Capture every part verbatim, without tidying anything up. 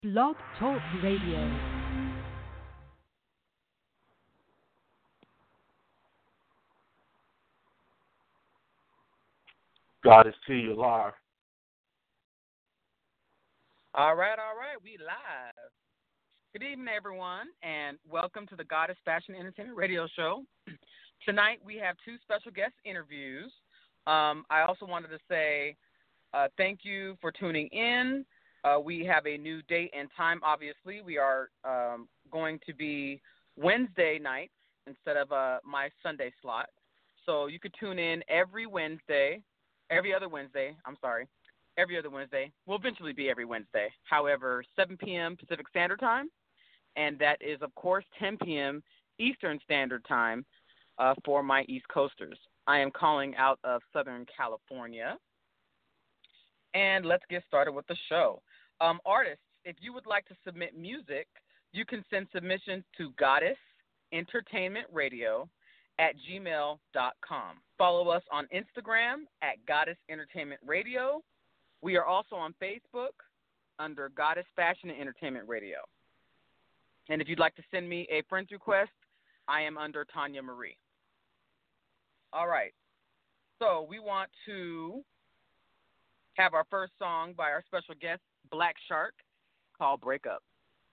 Blog Talk Radio. God is to you live. All right, all right, we live. Good evening, everyone, and welcome to the Goddess Fashion Entertainment Radio Show. Tonight we have two special guest interviews. Um, I also wanted to say uh, thank you for tuning in. Uh, we have a new date and time, obviously. We are um, going to be Wednesday nights instead of uh, my Sunday slot. So you could tune in every Wednesday, every other Wednesday, I'm sorry, every other Wednesday. Will eventually be every Wednesday. However, seven p.m. Pacific Standard Time, and that is, of course, ten p.m. Eastern Standard Time uh, for my East Coasters. I am calling out of Southern California. And let's get started with the show. Um, artists, if you would like to submit music, you can send submissions to Goddess Entertainment Radio at gmail dot com. Follow us on Instagram at Goddess Entertainment Radio. We are also on Facebook under Goddess Fashion and Entertainment Radio. And if you'd like to send me a friend request, I am under Tanya Marie. All right. So we want to have our first song by our special guest, Black Shark, called Break Up.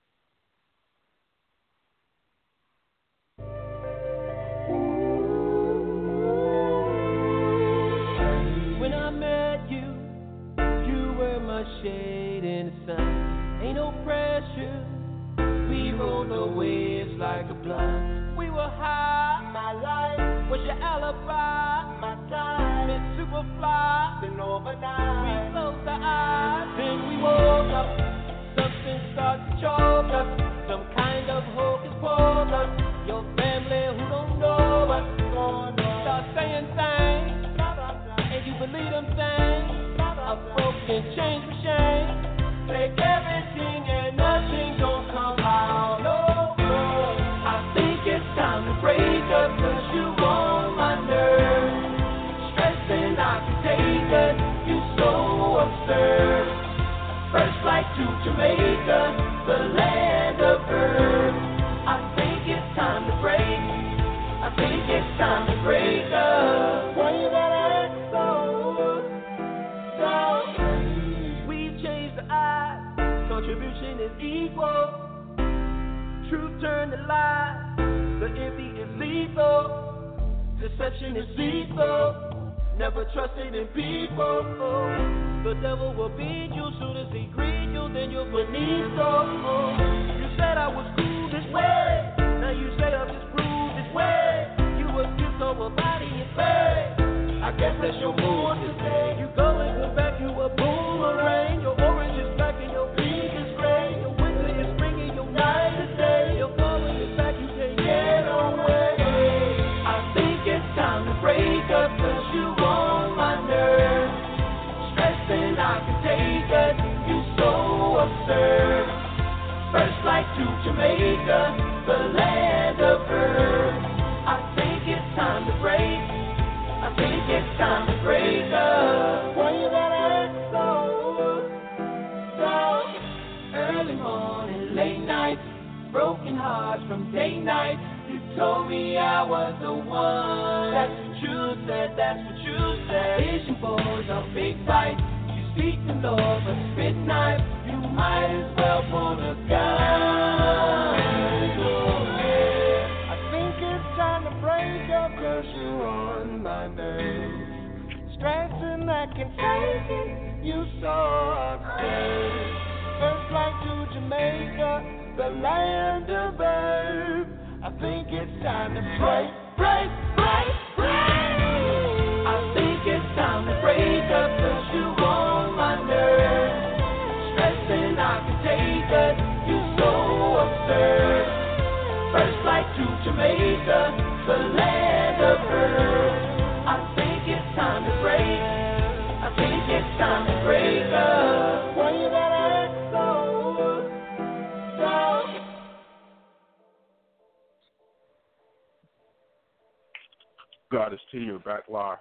When I met you, you were my shade in the sun. Ain't no pressure. We rode the waves like a blunt. We were high. My life was your alibi. My time been super fly. Been overnight. We closed our eyes. Then we woke up. Something started to choke us. Some kind of hocus pocus. Your family who don't know us start saying things, and you believe them things. A broken chain for shame. Take everything and nothing don't come out. No, no. I think it's time to break up, 'cause you on my nerves. Stressing I can take it. You so absurd. First flight to Jamaica, the land of herbs. I think it's time to break. I think it's time to break up. Why you gotta act so? So we've changed the eyes. Contribution is equal. Truth turned to lies. The envy is lethal. Deception is lethal. Never trusted in people. The devil will beat you soon as he greet you, then you're finito. You said I was cool this way. Now you say I'm just rude this way. You was just over body and face. I guess that's your mood today. You go and come back, you a boomerang. Your orange is black and your pink is gray. Your winter is spring and your night is day. Your falling is back, you can't get away. I think it's time to break up, 'cause you on my nerves. Stressing I can take it, you so absurd. First flight to Jamaica, the land of herbs. I think it's time to break. I think it's time to break up. Why you gotta act so, so early morning, late nights, broken hearts from day nights. You told me I was the one. That's what you said, that's what you said. Vision boards on big fights. You speak the Lord, but spit knife. You might as well pull a gun. I think it's time to break up, 'cause you're on my nerves. Stressing I can take it, you so absurd. First flight to Jamaica, the land of herbs. I think it's time to break, break, break, break. I think it's time to break up, 'cause you on my nerves. Stressing I can take it, you so absurd. First flight to Jamaica, the land of herbs. I think it's time to break. I think it's time to break up. Why you gotta act so, so? God is to you back live.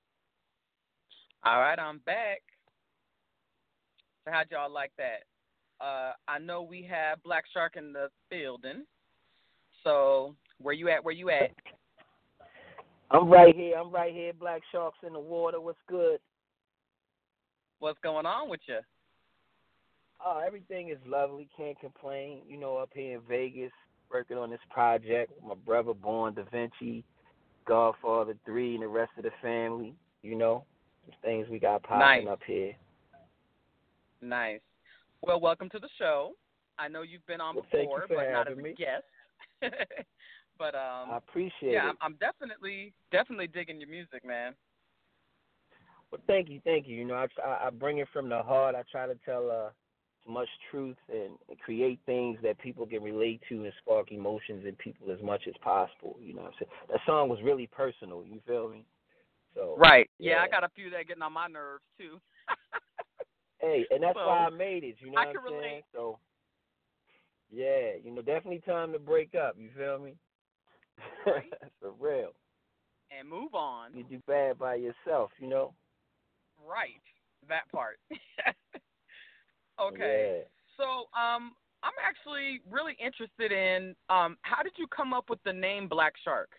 All right, I'm back. So how'd y'all like that? uh, I know we have Black Shark in the building. So where you at? Where you at? I'm right here. I'm right here. Black Sharks in the water. What's good? What's going on with you? Oh, everything is lovely. Can't complain. You know, up here in Vegas, working on this project. My brother, Born Da Vinci, Godfather three, and the rest of the family. You know, some things we got popping Nice. up here. Nice. Well, welcome to the show. I know you've been on Well, thank before, you for but not as having a me. guest. but um, I appreciate yeah, it. I'm, I'm definitely definitely digging your music, man. Well, thank you, thank you. You know, I, I I bring it from the heart. I try to tell uh, as much truth and, and create things that people can relate to and spark emotions in people as much as possible. You know what I'm saying? That song was really personal. You feel me? So Right. Yeah, yeah. I got a few that getting on my nerves too. Hey, and that's so, why I made it. You know I what can I'm saying? relate. So yeah, you know, definitely time to break up. You feel me? Right. For real. And move on. You do bad by yourself. You know? Right. That part. Okay. Yeah. So, um, I'm actually really interested in um, how did you come up with the name Black Shark?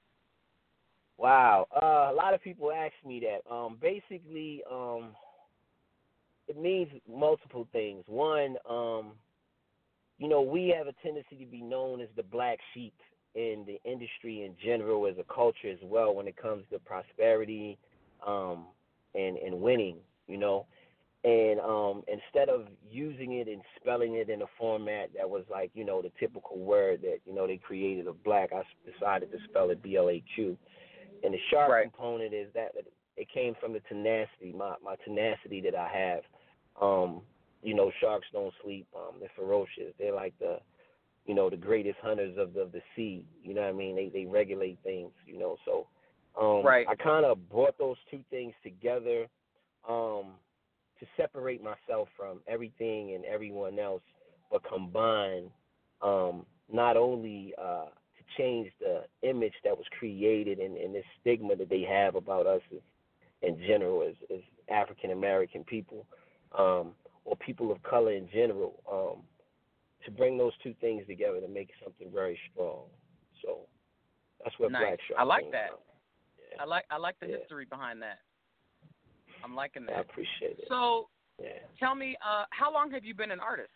Wow. Uh, a lot of people ask me that. Um, basically, um, it means multiple things. One, um, you know, we have a tendency to be known as the black sheep in the industry in general, as a culture as well, when it comes to prosperity um, and and winning. You know. And um, instead of using it and spelling it in a format that was like, you know, the typical word that, you know, they created of black, I decided to spell it B L A Q. And the shark Right. component is that it came from the tenacity, my, my tenacity that I have. Um, you know, sharks don't sleep. Um, they're ferocious. They're like the, you know, the greatest hunters of the, of the sea. You know what I mean? They they regulate things, you know. So um, Right. I kind of brought those two things together. Um, to separate myself from everything and everyone else, but combine um, not only uh, to change the image that was created and, and this stigma that they have about us as, in general as, as African-American people um, or people of color in general, um, to bring those two things together to make something very strong. So that's what Nice. Black Shark I like came that. from. Yeah. I like I like the Yeah. history behind that. I'm liking that. I appreciate it. So, yeah. tell me, uh, how long have you been an artist?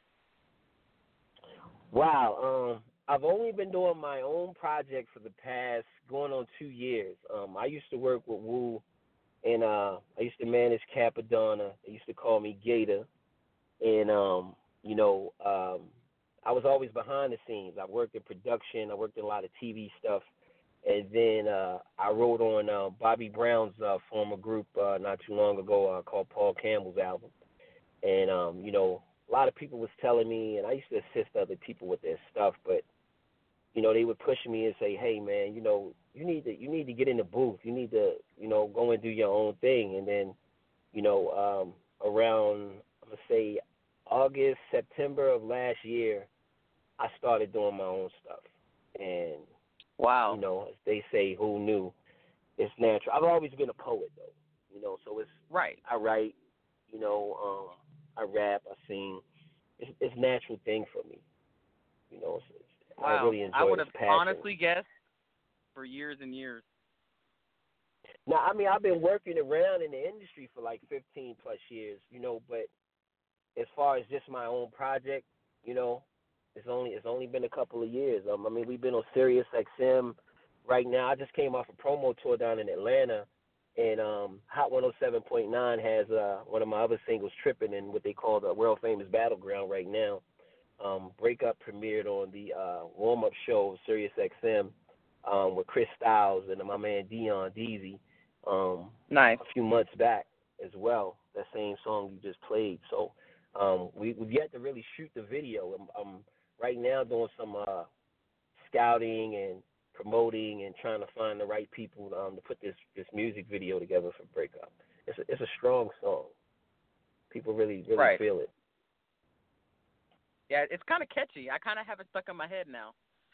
Wow, um, I've only been doing my own project for the past going on two years. Um, I used to work with Wu, and uh, I used to manage Capadonna. They used to call me Gator, and um, you know, um, I was always behind the scenes. I worked in production. I worked in a lot of T V stuff. And then uh, I wrote on uh, Bobby Brown's uh, former group uh, not too long ago uh, called Paul Campbell's album. And, um, you know, a lot of people was telling me, and I used to assist other people with their stuff, but, you know, they would push me and say, hey, man, you know, you need to you need to get in the booth. You need to, you know, go and do your own thing. And then, you know, um, around, I'm going to say, August, September of last year, I started doing my own stuff. And Wow. you know, as they say, who knew? It's natural. I've always been a poet, though. You know, so it's Right. I write. You know, um, I rap. I sing. It's it's a natural thing for me. You know, it's, it's, Wow. I really enjoy I would this have passion. honestly guessed for years and years. Now, I mean, I've been working around in the industry for like fifteen plus years. You know, but as far as just my own project, you know. It's only it's only been a couple of years. Um, I mean, we've been on Sirius X M right now. I just came off a promo tour down in Atlanta, and um, Hot one oh seven point nine has uh, one of my other singles, Trippin', in what they call the world famous Battleground right now. Um, Breakup premiered on the uh, warm-up show of Sirius X M um, with Chris Styles and my man Dion Deasy um, Nice. a few months back as well. That same song you just played. So um, we, we've yet to really shoot the video. I'm, I'm right now doing some uh, scouting and promoting and trying to find the right people um, to put this, this music video together for Breakup. It's a, it's a strong song. People really, really Right. feel it. Yeah, it's kind of catchy. I kind of have it stuck in my head now.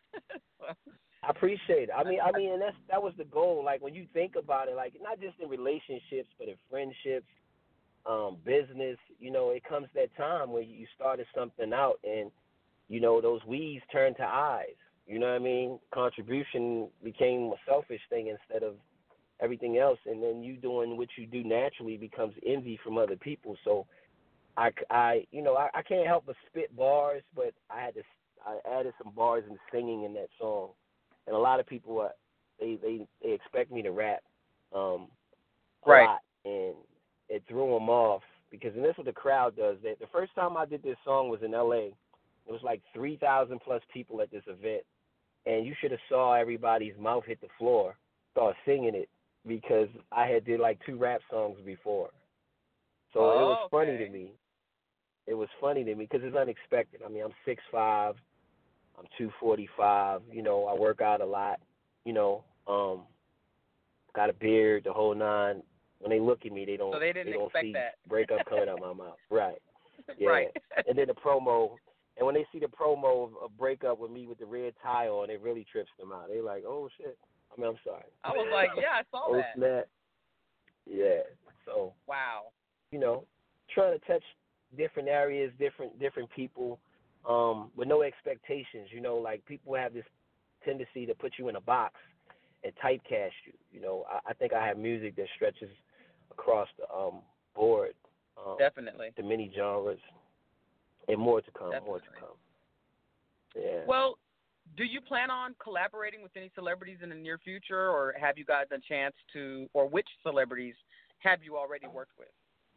I appreciate it. I mean, I mean, and that's that was the goal. Like when you think about it, like not just in relationships, but in friendships, um, business, you know, it comes that time where you started something out and, you know, those we's turn to eyes. You know what I mean? Contribution became a selfish thing instead of everything else. And then you doing what you do naturally becomes envy from other people. So I, I you know, I, I can't help but spit bars, but I had to, I added some bars and singing in that song. And a lot of people, are, they, they, they expect me to rap um, a right. lot. And it threw them off because, and this is what the crowd does. That the first time I did this song was in L A. It was like three thousand plus people at this event, and you should have saw everybody's mouth hit the floor, start singing it because I had did like two rap songs before. So oh, it was funny okay. to me. It was funny to me because it's unexpected. I mean, I'm six five, I'm two forty-five. You know, I work out a lot. You know, um, got a beard, the whole nine. When they look at me, they don't. So they didn't they don't expect see that. breakup coming out my mouth. Right. Yeah. Right. And then the promo, and when they see the promo of a breakup with me with the red tie on, it really trips them out. They like, oh shit. I mean, I'm sorry. I was like, yeah, I saw oh, that. Snap. Yeah. So. Wow. You know, trying to touch different areas, different different people, um, with no expectations. You know, like people have this tendency to put you in a box and typecast you. You know, I, I think I have music that stretches across the um, board. Um, Definitely. The many genres, and more to come. Definitely. More to come. Yeah. Well, do you plan on collaborating with any celebrities in the near future, or have you gotten a chance to, or which celebrities have you already worked with?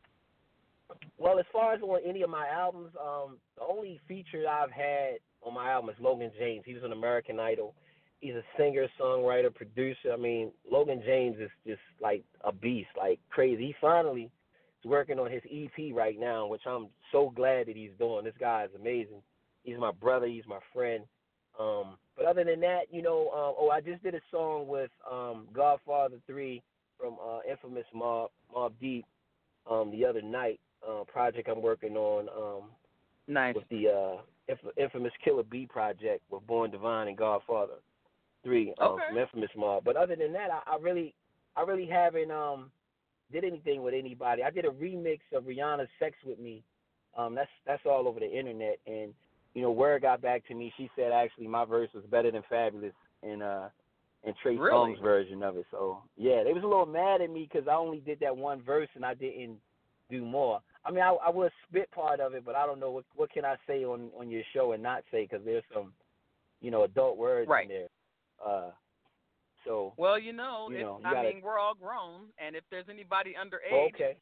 Well, as far as on any of my albums, um, the only feature I've had on my album is Logan James. He was on American Idol. He's a singer, songwriter, producer. I mean, Logan James is just like a beast, like crazy. He finally is working on his E P right now, which I'm so glad that he's doing. This guy is amazing. He's my brother. He's my friend. Um, but other than that, you know, um, oh, I just did a song with um, Godfather three from uh, Infamous Mob, Mob Deep um, the other night. Uh, project I'm working on um, nice. with the uh, inf- Infamous Killer B project with Born Divine and Godfather three um, okay. from Infamous Mob. But other than that, I, I really, I really haven't um, did anything with anybody. I did a remix of Rihanna's "Sex with Me." Um, that's that's all over the internet, and you know, word got back to me. She said actually my verse was better than Fabulous and uh, and Trey really? Songz version of it. So yeah, they was a little mad at me because I only did that one verse and I didn't do more. I mean, I, I will spit part of it, but I don't know what what can I say on, on your show and not say because there's some, you know, adult words right. in there. Uh, so well, you know, you if, know you I gotta, mean, we're all grown, and if there's anybody underage, well, okay.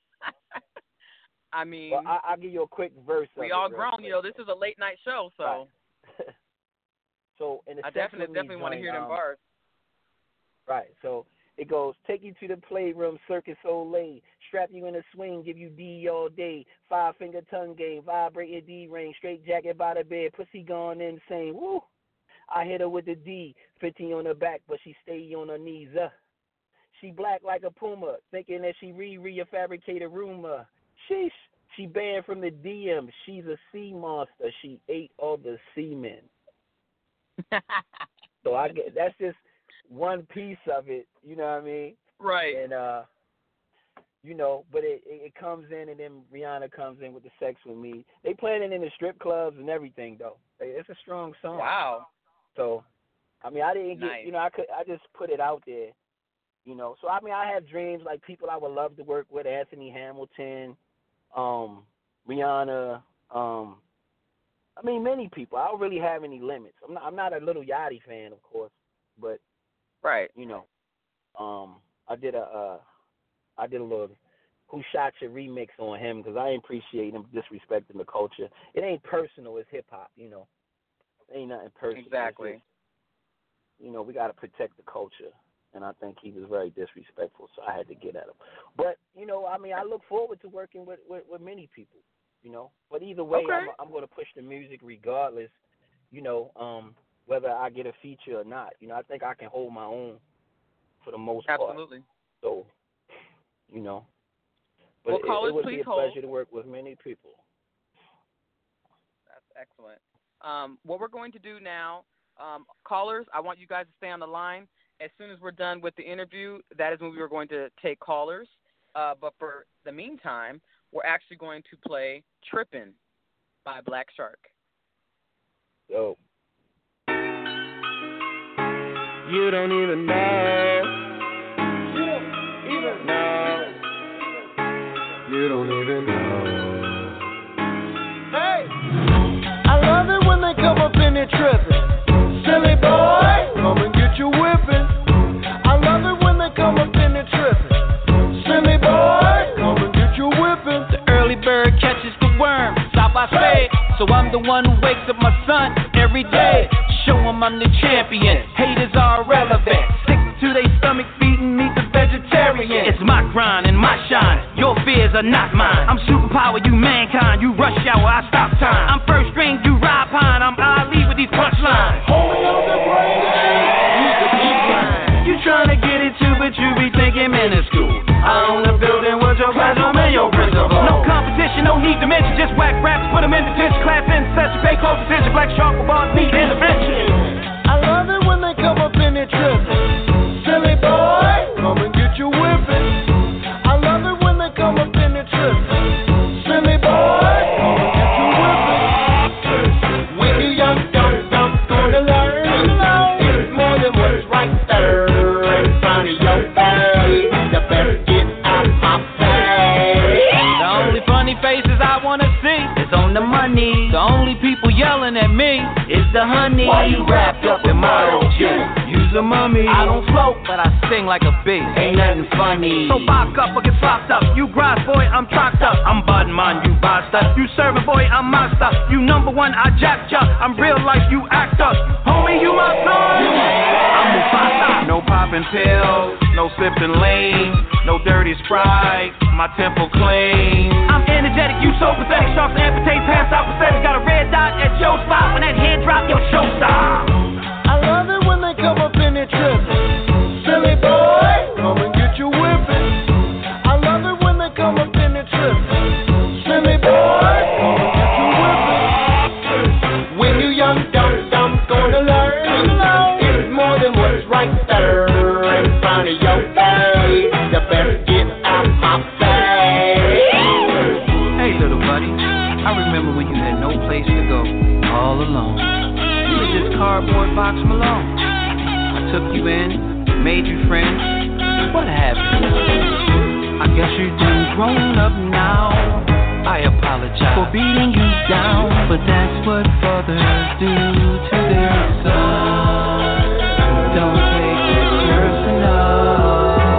I mean, well, I, I'll give you a quick verse. We of all it grown, quick. you know. This is a late night show, so. Right. so in the I Sex definitely With Me definitely want to joint, hear them um, bars. Right. So it goes, take you to the playroom, circus Olay, strap you in a swing, give you D all day, five finger tongue game, vibrate your D ring, straight jacket by the bed, pussy gone insane. Woo! I hit her with the D, fifteen on her back, but she stay on her knees. Uh. She black like a puma, thinking that she re-re a fabricated rumor. Sheesh. She banned from the D M. She's a sea monster. She ate all the semen. So I get that's just one piece of it. You know what I mean? Right. And uh, you know, but it, it it comes in, and then Rihanna comes in with the Sex With Me. They playing it in the strip clubs and everything, though. It's a strong song. Wow. So, I mean, I didn't get, nice. you know, I could, I just put it out there, you know. So I mean, I have dreams like people I would love to work with, Anthony Hamilton, um, Rihanna, um, I mean, many people. I don't really have any limits. I'm not, I'm not a Lil Yachty fan, of course, but right, you know, um, I did a, uh, I did a little Who Shot Your remix on him because I appreciate him disrespecting the culture. It ain't personal, it's hip hop, you know. It ain't nothing personal. Exactly. Just, you know, we got to protect the culture, and I think he was very disrespectful, so I had to get at him. But you know, I mean, I look forward to working with, with, with many people, you know. But either way, okay. I'm, I'm going to push the music regardless, you know, um, whether I get a feature or not. You know, I think I can hold my own for the most part. Absolutely. So, you know. But well, it, callers, it would please be a hold. pleasure to work with many people. That's excellent. Um, what we're going to do now, um, callers, I want you guys to stay on the line. As soon as we're done with the interview, that is when we are going to take callers. Uh, but for the meantime, we're actually going to play Trippin' by Black Shark. Yo. You don't even know. You don't even know. You don't even know. Hey! I love it when they come up in there tripping. Silly boy, come and get your whipping. I love it when they come up in there tripping. Silly boy, come and get your whipping. The early bird catches the worm, stop I say. So I'm the one who wakes up my son every day. Show him I'm the champion. Haters are irrelevant. Stick to their stomach, feeding me the vegetarian. It's my grind and my shine. Your fears are not mine. I'm superpower, you mankind. You rush hour, I stop time. I'm first string, you ride pine. I'm Ali with these punchlines. Hold on the brain. Use the deep line. You tryna get it too, but you be thinking minuscule. I own the building with your classroom and your principal. No competition, no need to mention. Just whack raps, put them in detention. Class in session, pay close attention. Black shark with bars need intervention. I love it when they come up in there tripping. Silly boy, come and get your whipping. I love it when they come up in there tripping. Silly boy, come and get your whipping. When you young, dumb, dumb, gonna learn. It's more than what's right there. In front of your face, you better get out my face. The only funny faces I wanna see is on the money. The only people yelling at me is the honey. Why you wrapped up in my old gin? Use a mummy. I don't float, but I sing like a bee. Ain't nothing funny. So box up or get slopped up. You grind, boy, I'm chopped up. I'm budding man, you buy stuff. You serving, boy, I'm my stuff. You number one, I jack ya. I'm real life, you act up. Homie, you my son. I'm Mufasa. No popping pills, no sipping lean, no dirty Sprite. My temple clean. I'm energetic, you so pathetic. Sharks amputate, pass out pathetic. Got a red dot at your spot. When that head drop, your show stop. I love it when they come up in there tripping. Silly boy, come and get your whipping. I love it when they come up in there tripping. Silly boy, come and get your whipping. When you young, dumb, dumb, gonna learn. It's more than what's right there in front of your face. You better get out my face. Hey, little buddy, I remember when you had no place to go, all alone. You were just cardboard box Malone. I took you in, made you friends. What happened? I guess you're done grown up now. I apologize for beating you down, but that's what fathers do to their sons. Don't take it personal.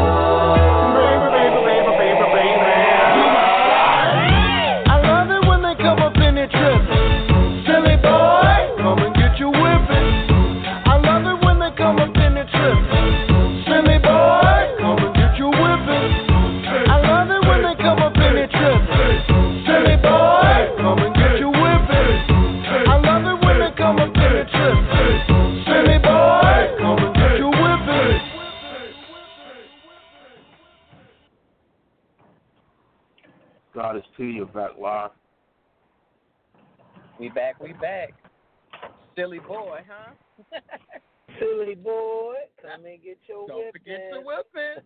I love it when they come up in there tripping. Silly boy, come and get your whipping. I love it when they come up in there tripping. Silly boy, come and get your whipping. I love it when they come up in there tripping. Silly boy, come and get your whipping. I love it when they come up in there tripping. Silly boy, come and get your whipping. God is to you, back live. We back, we back. Silly boy, huh? Silly boy, come and get your Don't whipping. forget your whipping.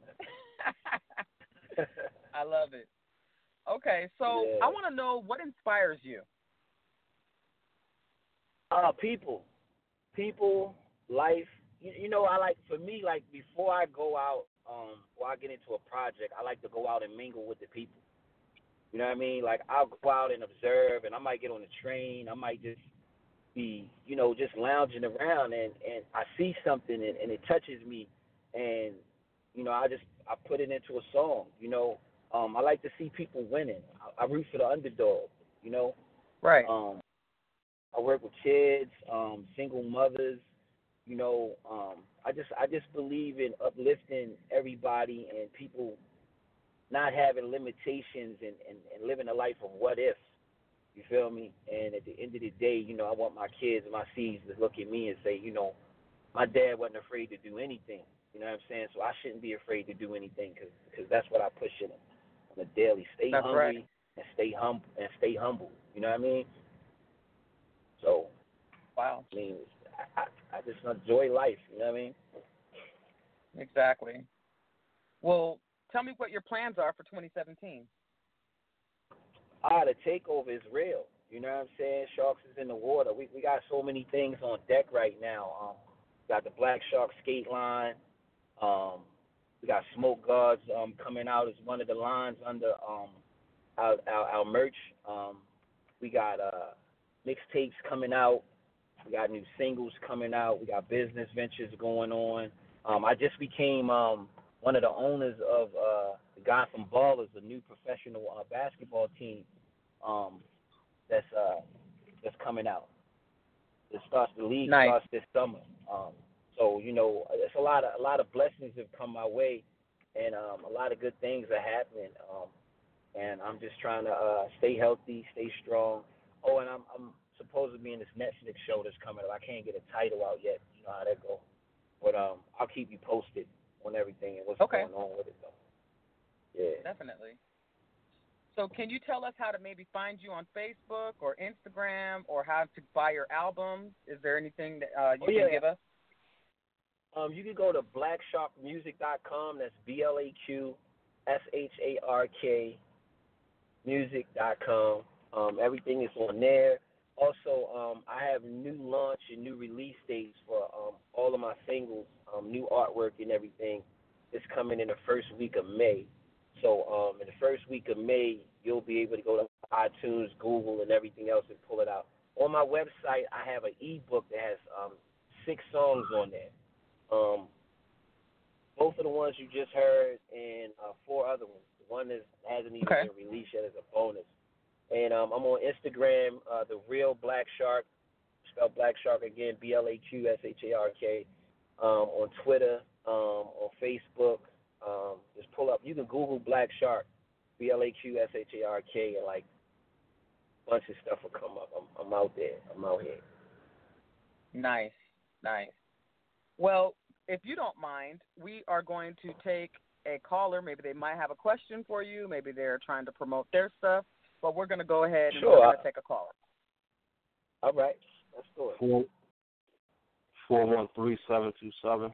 I love it. Okay, so Yeah. I want to know what inspires you. Uh, people, people, life. You, you know, I like, for me, like, before I go out, um, or I get into a project, I like to go out and mingle with the people. You know what I mean? Like, I'll go out and observe, and I might get on the train. I might just be, you know, just lounging around, and, and I see something, and, and it touches me, and, you know, I just, I put it into a song, you know. Um, I like to see people winning. I, I root for the underdog, you know. Right. Um, I work with kids, um, single mothers, you know. Um, I just I just believe in uplifting everybody and people not having limitations and, and, and living a life of what if. You feel me? And at the end of the day, you know, I want my kids and my seeds to look at me and say, you know, my dad wasn't afraid to do anything. You know what I'm saying? So I shouldn't be afraid to do anything because that's what I push in them on a daily. Stay That's hungry right. and stay humble and stay humble. You know what I mean? So, Wow. I mean, I, I, I just enjoy life. You know what I mean? Exactly. Well, tell me what your plans are for twenty seventeen. Ah, the takeover is real. You know what I'm saying? Sharks is in the water. We we got so many things on deck right now. Um, got the Black Shark skate line. Um, we got Smoke Guards um coming out as one of the lines under um our our, our merch. Um, we got uh mixtapes coming out. We got new singles coming out. We got business ventures going on. Um, I just became um one of the owners of uh the Gotham Ballers, a new professional uh, basketball team. Um, that's uh that's coming out. It starts the league Nice. starts this summer. Um, so you know, it's a lot of a lot of blessings have come my way, and um, a lot of good things are happening. Um, and I'm just trying to uh, stay healthy, stay strong. Oh, and I'm I'm supposed to be in this Netflix show that's coming up. I can't get a title out yet. You know how that go. But um, I'll keep you posted on everything and what's Okay. going on with it, though. Yeah. Definitely. So can you tell us how to maybe find you on Facebook or Instagram, or how to buy your albums? Is there anything that uh, you Oh, yeah. can give us? Um, you can go to black shark music dot com. That's B L A Q S H A R K music dot com. Um, everything is on there. Also, um, I have new launch and new release dates for um, all of my singles, um, new artwork and everything. It's coming in the first week of May. So um, in the first week of May, you'll be able to go to iTunes, Google, and everything else and pull it out. On my website, I have an e-book that has um, six songs on there. Um, both of the ones you just heard and uh, four other ones. The one that hasn't even Okay. been released yet as a bonus. And um, I'm on Instagram, uh, The Real Black Shark, spell Black Shark again, B L A Q S H A R K. Um, on Twitter, um, on Facebook. Um, just pull up. You can Google Black Shark, B L A Q S H A R K, and like a bunch of stuff will come up. I'm, I'm out there. I'm out here. Nice, nice. Well, if you don't mind, we are going to take a caller. Maybe they might have a question for you. Maybe they're trying to promote their stuff. But we're going to go ahead and Sure. we're going to take a caller. All right. Let's do it. Four four one three seven two seven.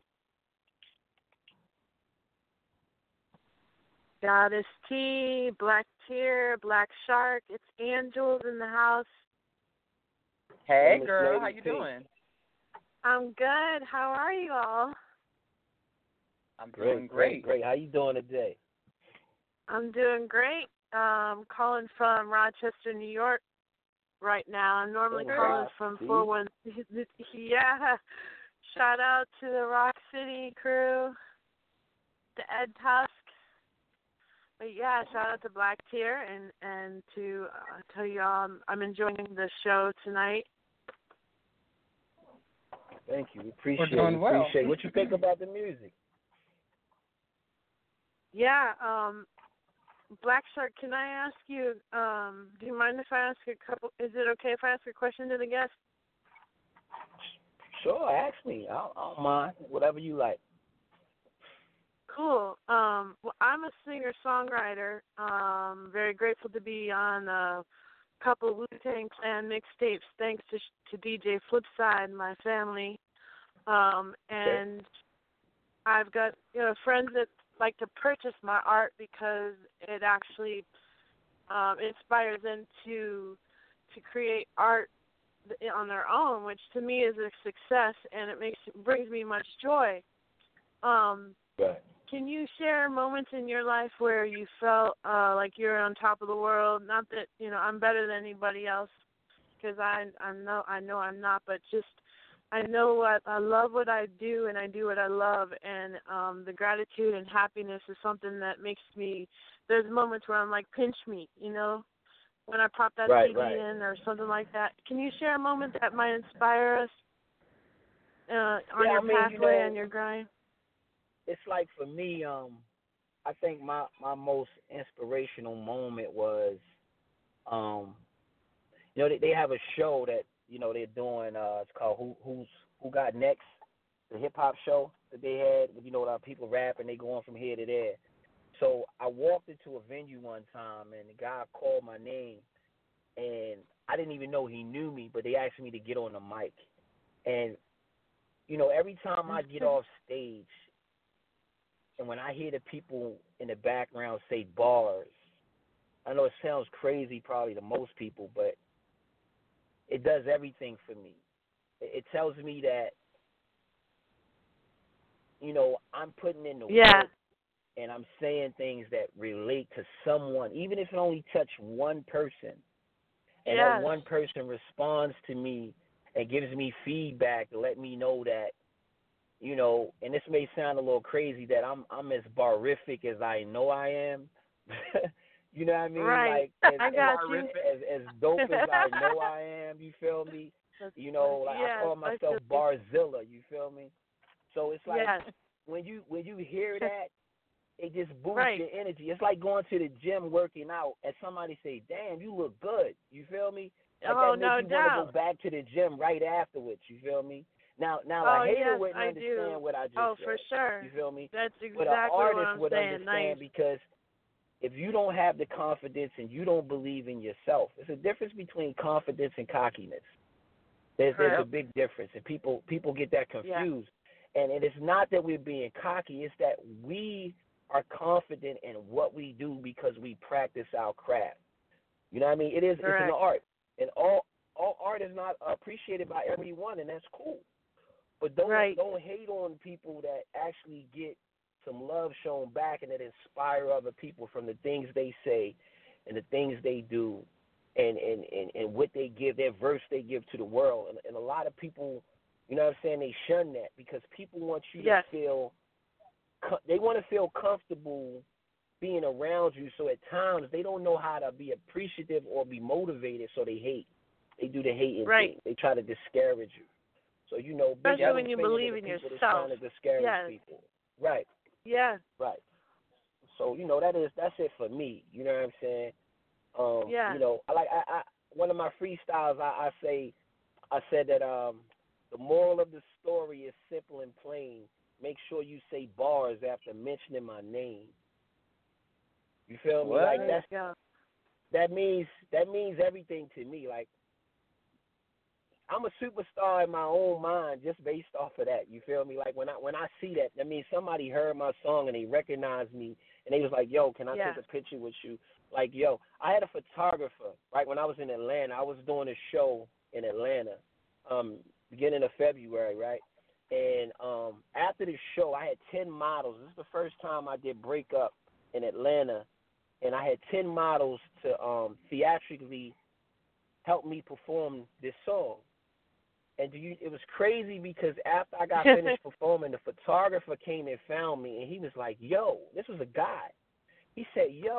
Goddess T, Black Tear, Black Shark. It's Angels in the house. Hey, Hey, Miss girl, Lady how you T. doing? I'm good. How are you all? I'm Great, doing great, great. great. How you doing today? I'm doing great. Um, calling from Rochester, New York right now. I'm normally Oh, calling wow. from See? four one. Yeah. Shout out to the Rock City crew, to Ed Tusk. But yeah, shout out to Black Tear and and to uh, tell you all I'm, I'm enjoying the show tonight. Thank you. We appreciate We're doing it. well. Appreciate it. What you think about the music? Yeah, um, Black Shark, can I ask you, um, do you mind if I ask a couple, is it okay if I ask a question to the guest? Sure, ask me. I don't, I don't mind. Whatever you like. Cool. Um, well, I'm a singer-songwriter. Um, very grateful to be on a couple of Wu-Tang Clan mixtapes thanks to, to D J Flipside and my family. Um, and okay. I've got, you know, friends that like to purchase my art because it actually um, inspires them to to create art on their own, which to me is a success, and it makes brings me much joy. Um, right. Can you share moments in your life where you felt uh, like you're on top of the world? Not that you know I'm better than anybody else, because I I know I know I'm not, but just I know what I love what I do, and I do what I love, and um, the gratitude and happiness is something that makes me. There's moments where I'm like, pinch me, you know, when I pop that right, C D right. in or something like that. Can you share a moment that might inspire us uh, on yeah, your I mean, pathway you know, and your grind? It's like for me, um, I think my, my most inspirational moment was, um, you know, they, they have a show that you know they're doing. Uh, it's called Who Who's Who Got Next, the hip hop show that they had. You know, uh, people rap and they go on from here to there. So I walked into a venue one time and the guy called my name, and I didn't even know he knew me, but they asked me to get on the mic. And you know, every time I get off stage, and when I hear the people in the background say bars, I know it sounds crazy probably to most people, but it does everything for me. It tells me that, you know, I'm putting in the yeah. work and I'm saying things that relate to someone, even if it only touch one person. And yes. that one person responds to me and gives me feedback to let me know that, you know, and this may sound a little crazy, that I'm I'm as barific as I know I am. You know what I mean? Right. Like, as, I got as, you. as, as dope as I know I am, you feel me? You know, like yes, I call myself I Barzilla, you feel me? So it's like yes. when you when you hear that, it just boosts right. your energy. It's like going to the gym working out and somebody say, "Damn, you look good." You feel me? Like oh, that no makes you doubt. want to go back to the gym right afterwards. You feel me? Now, now oh, a hater yes, wouldn't I understand do. what I just oh, said. for sure. You feel me? That's exactly but an artist what I'm would saying. understand Nice. because if you don't have the confidence and you don't believe in yourself, there's a difference between confidence and cockiness. There's, there's a big difference, and people people get that confused. Yeah. And it is not that we're being cocky; it's that we are confident in what we do because we practice our craft. You know what I mean? It is Correct. It's an art, and all all art is not appreciated by everyone, and that's cool. But don't right. don't hate on people that actually get some love shown back and that inspire other people from the things they say and the things they do and, and, and, and what they give, their verse they give to the world. And, and a lot of people, you know what I'm saying, they shun that because people want you yes. to feel, they want to feel comfortable being around you. So at times they don't know how to be appreciative or be motivated, so they hate. They do the hating right. thing. They try to discourage you. So, you know, especially when you believe in yourself. Trying to discourage yes. people. Right. Yeah. Right. So, you know, that is that's it for me. You know what I'm saying? Um, yeah. You know, I like I, I one of my freestyles I, I say I said that um the moral of the story is simple and plain. Make sure you say bars after mentioning my name. You feel me? What? Like that's yeah. that means that means everything to me. Like I'm a superstar in my own mind just based off of that. You feel me? Like when I when I see that, that means somebody heard my song and they recognized me and they was like, "Yo, can I yeah. take a picture with you?" Like, yo, I had a photographer, right, when I was in Atlanta. I was doing a show in Atlanta, um, beginning of February, right? And um, after the show, I had ten models. This is the first time I did breakup in Atlanta, and I had ten models to um, theatrically help me perform this song. And do you, it was crazy because after I got finished performing, the photographer came and found me, and he was like, "Yo," this was a guy. He said, "Yo,"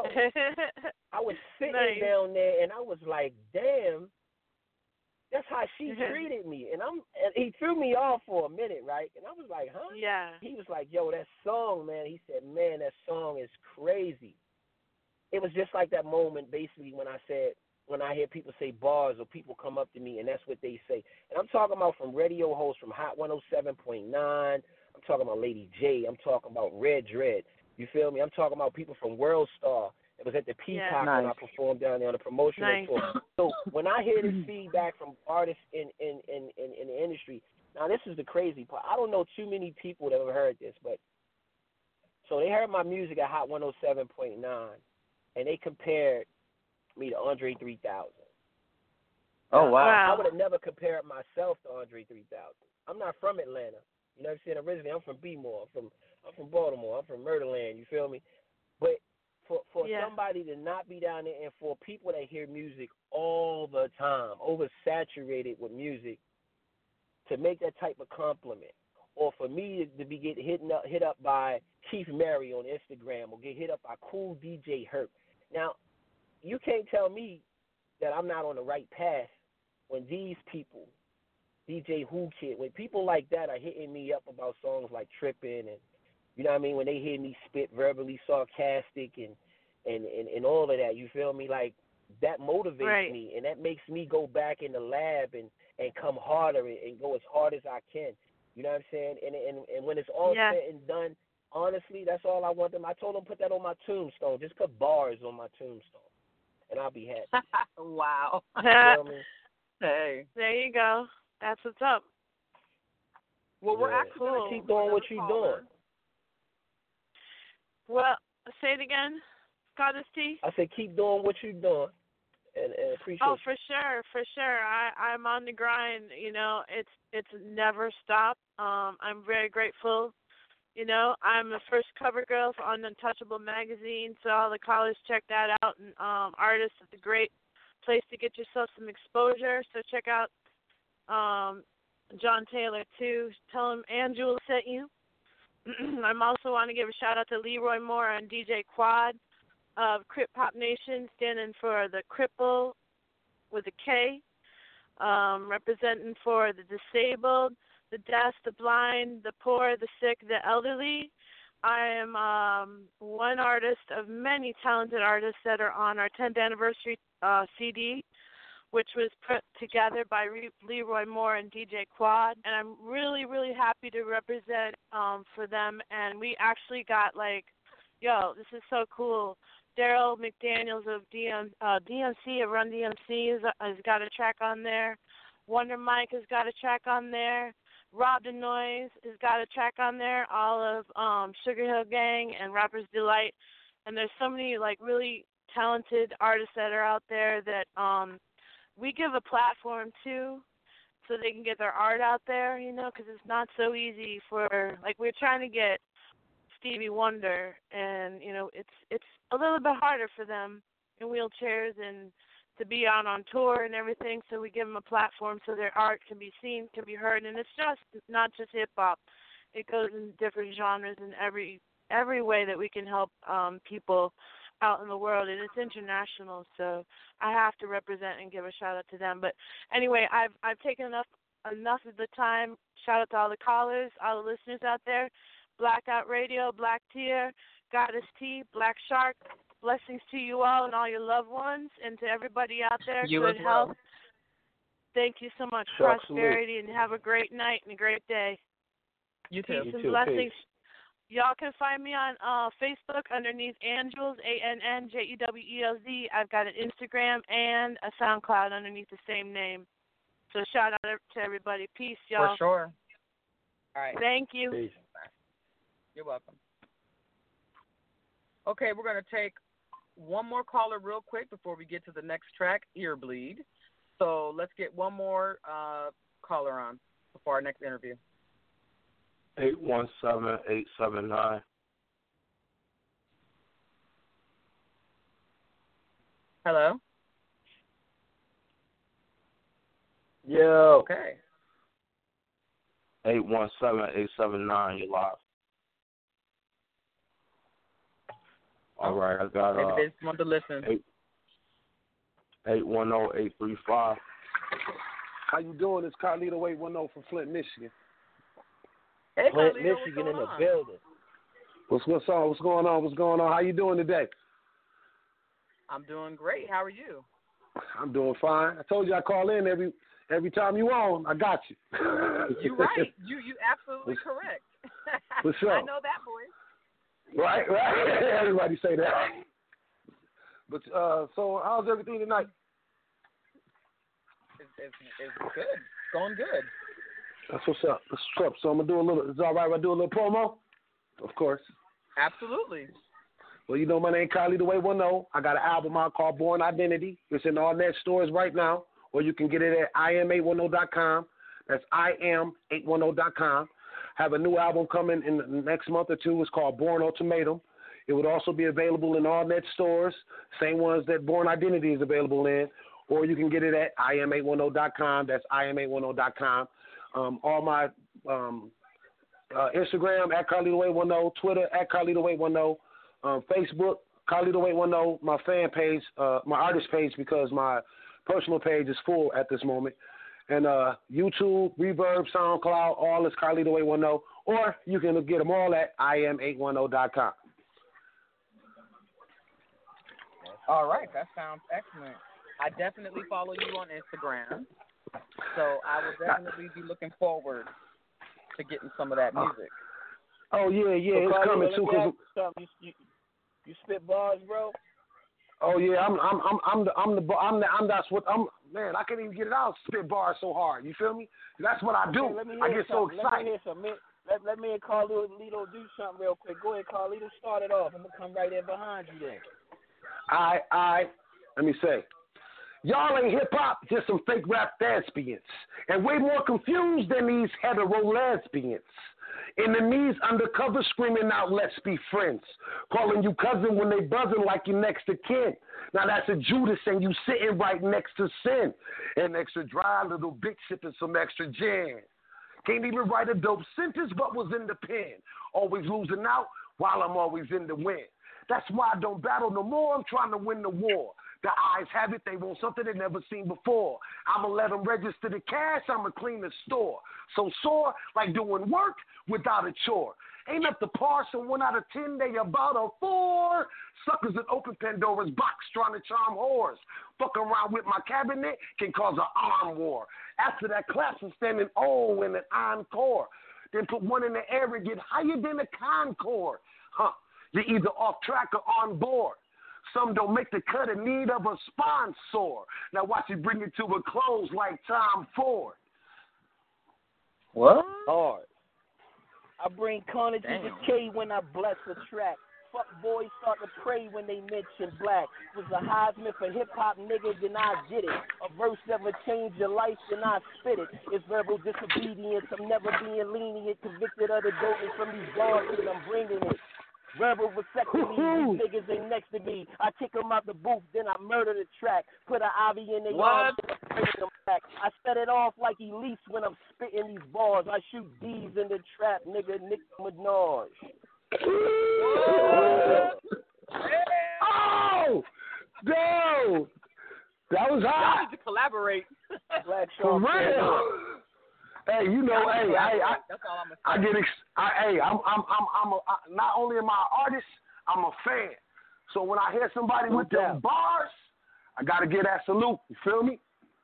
I was sitting nice. down there, and I was like, "Damn, that's how she treated me." And I'm, and he threw me off for a minute, right? And I was like, "Huh?" Yeah. He was like, "Yo, that song, man." He said, "Man, that song is crazy." It was just like that moment, basically, when I said, when I hear people say bars or people come up to me and that's what they say. And I'm talking about from radio hosts from Hot one oh seven point nine. I'm talking about Lady J. I'm talking about Red Dread. You feel me? I'm talking about people from World Star. It was at the Peacock yeah. nice. When I performed down there on a promotional nice. tour. So when I hear this feedback from artists in, in, in, in, in the industry, now this is the crazy part. I don't know too many people that have heard this, but so they heard my music at Hot one oh seven point nine, and they compared me to Andre three thousand. Oh, wow. wow. I would have never compared myself to Andre three thousand. I'm not from Atlanta. You know what I'm saying? Originally, I'm from B-More. I'm from, I'm from Baltimore. I'm from Murderland. You feel me? But for, for yeah. somebody to not be down there and for people that hear music all the time, oversaturated with music, to make that type of compliment, or for me to, to be get hit up, hit up by Keith Mary on Instagram or get hit up by Cool D J Herc. Now, you can't tell me that I'm not on the right path when these people, D J Who Kid, when people like that are hitting me up about songs like Trippin' and, you know what I mean, when they hear me spit verbally sarcastic and, and, and, and all of that, you feel me? Like, that motivates right. me, and that makes me go back in the lab and, and come harder and, and go as hard as I can. You know what I'm saying? And and, and when it's all yeah. said and done, honestly, that's all I want them. I told them put that on my tombstone. Just put bars on my tombstone, and I'll be happy. Wow. You feel me? Hey. There you go. That's what's up. Well, we're yeah. actually cool. Keep doing what you're doing. Well, say it again. Goddess T? I said keep doing what you're doing, and, and appreciate. Oh, for sure, for sure. I I'm on the grind. You know, it's it's never stopped. Um, I'm very grateful. You know, I'm the first cover girl for Untouchable magazine, so all the college check that out. And um, artists, it's a great place to get yourself some exposure. So check out um, John Taylor too. Tell him Angela sent you. I'm also want to give a shout out to Leroy Moore and D J Quad of Crip Pop Nation, standing for the Cripple with a K, um, representing for the disabled, the deaf, the blind, the poor, the sick, the elderly. I am um, one artist of many talented artists that are on our tenth anniversary uh, C D, which was put together by Re- Leroy Moore and D J Quad. And I'm really, really happy to represent um, for them. And we actually got like, yo, this is so cool. Daryl McDaniels of D M, uh, D M C, of Run D M C, has, has got a track on there. Wonder Mike has got a track on there. Rob the Noise has got a track on there. All of um, Sugar Hill Gang and Rapper's Delight. And there's so many like really talented artists that are out there that um, we give a platform to, so they can get their art out there, you know, because it's not so easy for, like, we're trying to get Stevie Wonder, and, you know, it's it's a little bit harder for them in wheelchairs and to be out on tour and everything, so we give them a platform so their art can be seen, can be heard, and it's just not just hip-hop. It goes in different genres in every every way that we can help um, people out in the world, and it's international, so I have to represent and give a shout-out to them. But anyway, I've I've taken enough enough of the time. Shout-out to all the callers, all the listeners out there. Blackout Radio, Black Tier, Goddess T, Black Shark. Blessings to you all and all your loved ones, and to everybody out there. You Good as well. health. Thank you so much. Shark Prosperity, and have a great night and a great day. You too. Peace You and too, blessings. peace. Y'all can find me on uh, Facebook underneath Angels, A N N J E W E L Z. I've got an Instagram and a SoundCloud underneath the same name. So shout out to everybody. Peace, y'all. For sure. All right. Thank you. Peace. You're welcome. Okay, we're going to take one more caller real quick before we get to the next track, Earbleed. So let's get one more uh, caller on before our next interview. eight one seven, eight seven nine. Hello? Yo. Okay. eight one seven, eight seven nine, you're live. All right, I got Maybe uh, they just want to listen. eight eight one zero eight three five. How you doing? It's Carlito eight one zero from Flint, Michigan. Hey, Flint, Carlito, what's Michigan going in the on? building. What's what's on? What's going on? What's going on? How you doing today? I'm doing great. How are you? I'm doing fine. I told you I call in every every time you on. I got you. You're right. You you absolutely What's- correct. what's I up? know that, boy. Right, right. Everybody say that. But uh, so how's everything tonight? It's, it's, it's good. It's going good. That's what's up. That's what's up. So I'm gonna do a little. Is it all right if I do a little promo? Of course. Absolutely. Well, you know my name, Carlito eight one zero. I got an album out called Born Identity. It's in all net stores right now, or you can get it at I am eight one zero dot com. That's I am eight one zero dot com. Have a new album coming in the next month or two. It's called Born Ultimatum. It would also be available in all net stores, same ones that Born Identity is available in, or you can get it at I am eight one zero dot com. That's I am eight one zero dot com. Um, all my um, uh, Instagram at Carlito eight one zero, Twitter at Carlito eight one zero, um, Facebook Carlito eight one zero, my fan page, uh, my artist page, because my personal page is full at this moment. And uh, YouTube, Reverb, SoundCloud, all is Carlito eight one zero, or you can get them all at I am eight one zero dot com. All right. That sounds excellent. I definitely follow you on Instagram, so I will definitely be looking forward to getting some of that music. Oh yeah, yeah, So, it's Carlito, coming let too. me Cause ask you something. You, you, you spit bars, bro? oh yeah, I'm I'm I'm I'm the I'm the I'm the I'm that's what I'm man. I can't even get it out. Spit bars so hard. You feel me? That's what I do. Okay, let me I hear get so something. Let me excited. hear something. Let, let me and Carlito do something real quick. Go ahead, Carlito. Start it off. I'm gonna come right there behind you then. I, I, let me say, y'all ain't hip hop, just some fake rap thespians, and way more confused than these hetero lesbians. Enemies undercover screaming out, let's be friends. Calling you cousin when they buzzing like you next to kin. Now that's a Judas and you sitting right next to sin. An extra dry little bitch sipping some extra gin. Can't even write a dope sentence but was in the pen. Always losing out while I'm always in the win. That's why I don't battle no more. I'm trying to win the war. The eyes have it. They want something they never seen before. I'ma let them register the cash. I'ma clean the store. So sore like doing work without a chore. Ain't up to par, so one out of ten, they about a four. Suckers that open Pandora's box trying to charm whores. Fuck around with my cabinet can cause an arm war. After that claps and standing oh in an encore. Then put one in the air and get higher than a Concorde. Huh. You're either off track or on board. Some don't make the cut in need of a sponsor. Now watch it bring it to a close like Tom Ford. What? Hard. I bring carnage Damn. and decay when I bless the track. Fuck boys start to pray when they mention black. Was a Heisman for hip hop niggas, then I did it. A verse never changed your life, then I spit it. It's verbal disobedience. I'm never being lenient, convicted of the dopeness from these bars, and I'm bringing it. Verbal vasectomy, these niggas ain't next to me. I kick them out the booth, then I murder the track. Put an I V in their arms, bring them back. I set it off like Elise when I'm spitting these bars. I shoot D's in the trap, nigga, Nick Minaj. Oh, no, that was hot. Y'all need to collaborate. Black For Shark. real. Hey, you know, hey, hey, I, That's all I'm gonna say. I get, ex- I, hey, I'm, I'm, I'm, I'm a, I, not only am I an artist, I'm a fan. So when I hear somebody with them bars, I gotta get that salute. You feel me?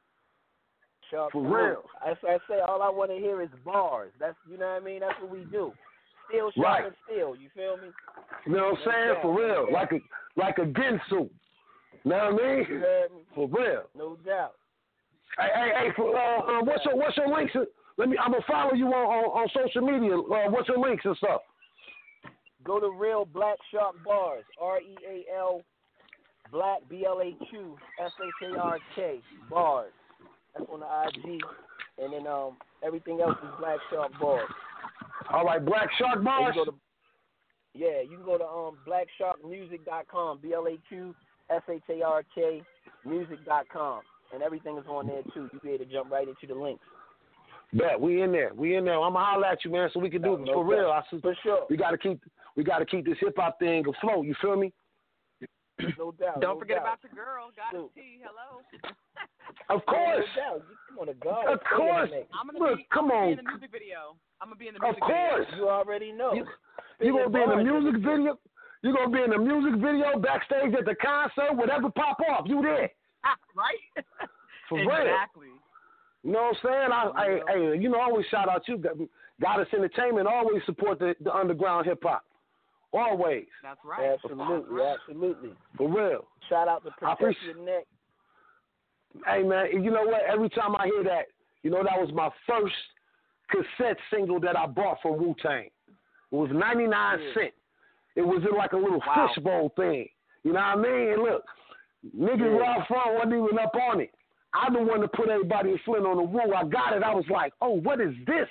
Sharp For salute. real. As I say, all I want to hear is bars. That's, you know what I mean? That's what we do. Still, sharp Right. and still. You feel me? You know what I'm saying? For real, like a, like a Ginsu. You know what I mean? You heard me? For real. No doubt. Hey, hey, hey, for, uh, uh, what's your, what's your links? Let me, I'm gonna follow you on, on, on social media. Uh, what's your links and stuff? Go to Real Black Shark Bars. R E A L Black B L A Q S H A R K Bars. That's on the I G. And then um everything else is Black Shark Bars. All right, Black Shark And Bars. you go to, yeah, you can go to um black shark music dot com. B L A Q S H A R K music dot com. And everything is on there too. You be able to jump right into the links. Bet we in there. We in there. I'm gonna holler at you, man, so we can do No, it no for real. doubt. I see, For sure. we gotta keep we gotta keep this hip hop thing afloat. You feel me? No doubt. Don't no forget doubt. about your girl, Goddess Dude. T. Hello. Of course. No doubt. Come on, the God. Of course. I'm gonna Look, be, come I'm gonna on. be in the music video. I'm gonna be in the Of music course. video. You already know. You, you gonna be in the music video? You gonna be in the music video, backstage at the concert, whatever pop off. You there? Right? For real. Exactly. You know what I'm saying? I, I, hey, you know, I always shout out you. Goddess Entertainment always support the, the underground hip hop. Always. That's right. Absolutely, absolutely. For real. Shout out to I Protect appreciate- Your Neck. Hey, man, you know what? Every time I hear that, you know, that was my first cassette single that I bought from Wu-Tang. It was ninety-nine Yeah. cents. It was in like a little Wow. fishbowl thing. You know what I mean? And look, nigga Yeah. where I'm from wasn't even up on it. I'm the one that put everybody in Flint on the Wu. I got it. I was like, oh, what is this?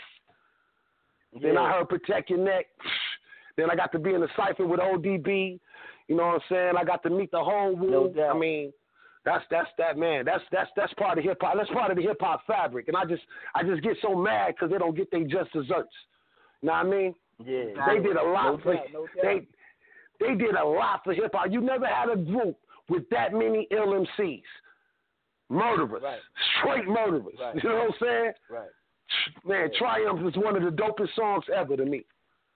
Then I heard Protect Your Neck. Then I got to be in the cypher with O D B. You know what I'm saying? I got to meet the whole Wu. No doubt. I mean, that's that's that man. That's that's that's part of hip hop. That's part of the hip hop fabric. And I just I just get so mad because they don't get their just desserts. You know what I mean? Yeah. They did a lot no for doubt, no doubt. they they did a lot for hip hop. You never had a group with that many ill M Cs. Murderers. Right. Straight murderers. Right. You know what I'm saying? Right. Man, Triumph is one of the dopest songs ever to me.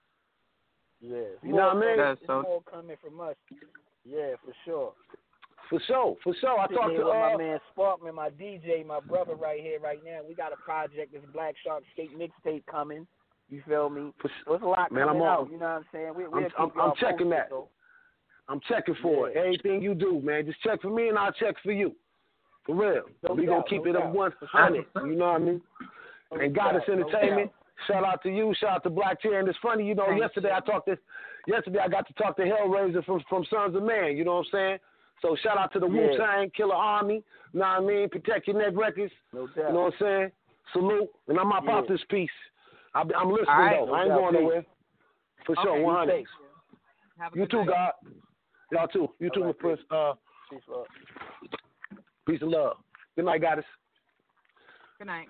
Yeah. You know what I mean? That's It's so- more coming from us. Yeah, for sure. For sure, for sure. I Sitting talked here to with uh, my man Sparkman, my D J, my brother right here, right now. We got a project, this Black Shark Skate mixtape coming. You feel me? For, So it's a lot Man, coming I'm on- out. You know what I'm saying? We, we'll I'm- keep I'm- y'all I'm checking posted, that. though. I'm checking for Yeah. it. Everything you do, man, just check for me and I'll check for you. For real. No we doubt, gonna keep no it doubt. up one hundred. You know what I mean? No And Goddess doubt, no Entertainment. doubt. Shout out to you. Shout out to Black Chair. And it's funny, you know, Thank yesterday you. I talked to, yesterday I got to talk to Hellraiser from from Sons of Man. You know what I'm saying? So shout out to the Yeah. Wu-Tang Killer Army. Know what I mean? Protect Your Neck Records. No doubt. You know what I'm saying? Salute. And I'm up Yeah. out this piece. I'm, I'm listening, All right. though. No I ain't doubt. going nowhere. For sure, Okay. one hundred. Thanks. Have a You good too, night. God. Y'all too. You too, All my right, friends. Uh, Peace, love. peace and love. Good night, goddess. Good night.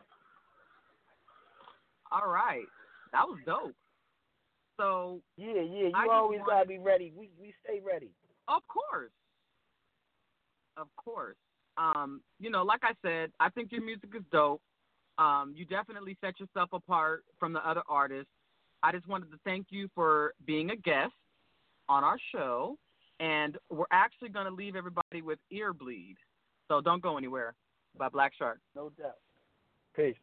All right. That was dope. So, Yeah, yeah. You I just always wanted- gotta be ready. We we stay ready. of course. Of course. Um, you know, like I said, I think your music is dope. Um, you definitely set yourself apart from the other artists. I just wanted to thank you for being a guest on our show. And we're actually going to leave everybody with Ear Bleed. So don't go anywhere by Black Shark. No doubt. Peace.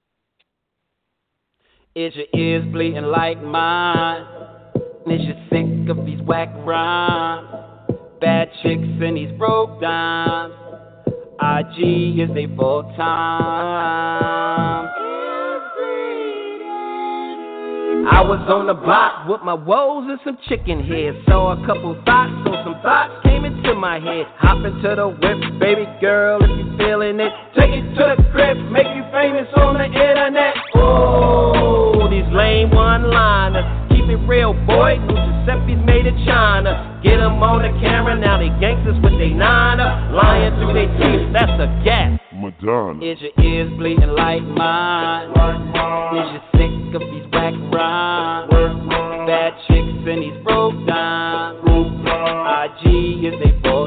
Is your ears bleeding like mine? Is you sick of these whack rhymes? Bad chicks and these broke dimes. I G is they full time. I was on the block with my woes and some chicken heads. Saw a couple thoughts, so some thoughts came into my head. Hop into the whip, baby girl, if you feeling it. Take it to the crib, make you famous on the internet. Oh, these lame one-liners. Keep it real, boy. New Giuseppe's made in China. Get them on the camera, now they gangsters with they niner. Lying through their teeth, that's a gas. Madonna. Is your ears bleeding like mine? Is you sick of these whack rhymes? Bad chicks and these broke dimes. I G is they full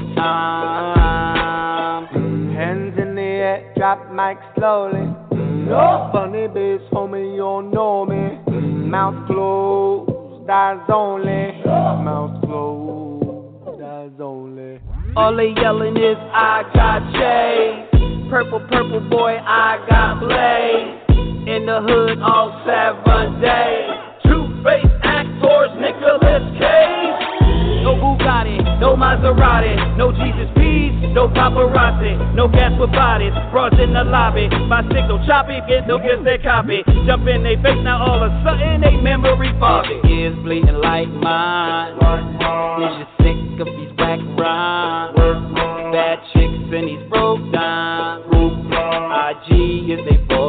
time. Hands in the air, drop mic slowly. No funny bass, homie, you don't know me. Mouth closed, eyes only. Mouth closed, eyes only. All they yelling is, I got Jay. Purple, purple boy, I got Blaze. In the hood all seven days. Two-face actors, Nicolas Cage. No Bugatti, no Maserati. No Jesus Peace, no paparazzi. No gas with bodies, bras in the lobby. My signal choppy, get no gets their copy. Jump in they face, now all of a sudden they memory foggy. Ears bleeding like mine. Is you sick of these whack rhymes? Bad chicks and these broke dimes. I G is they full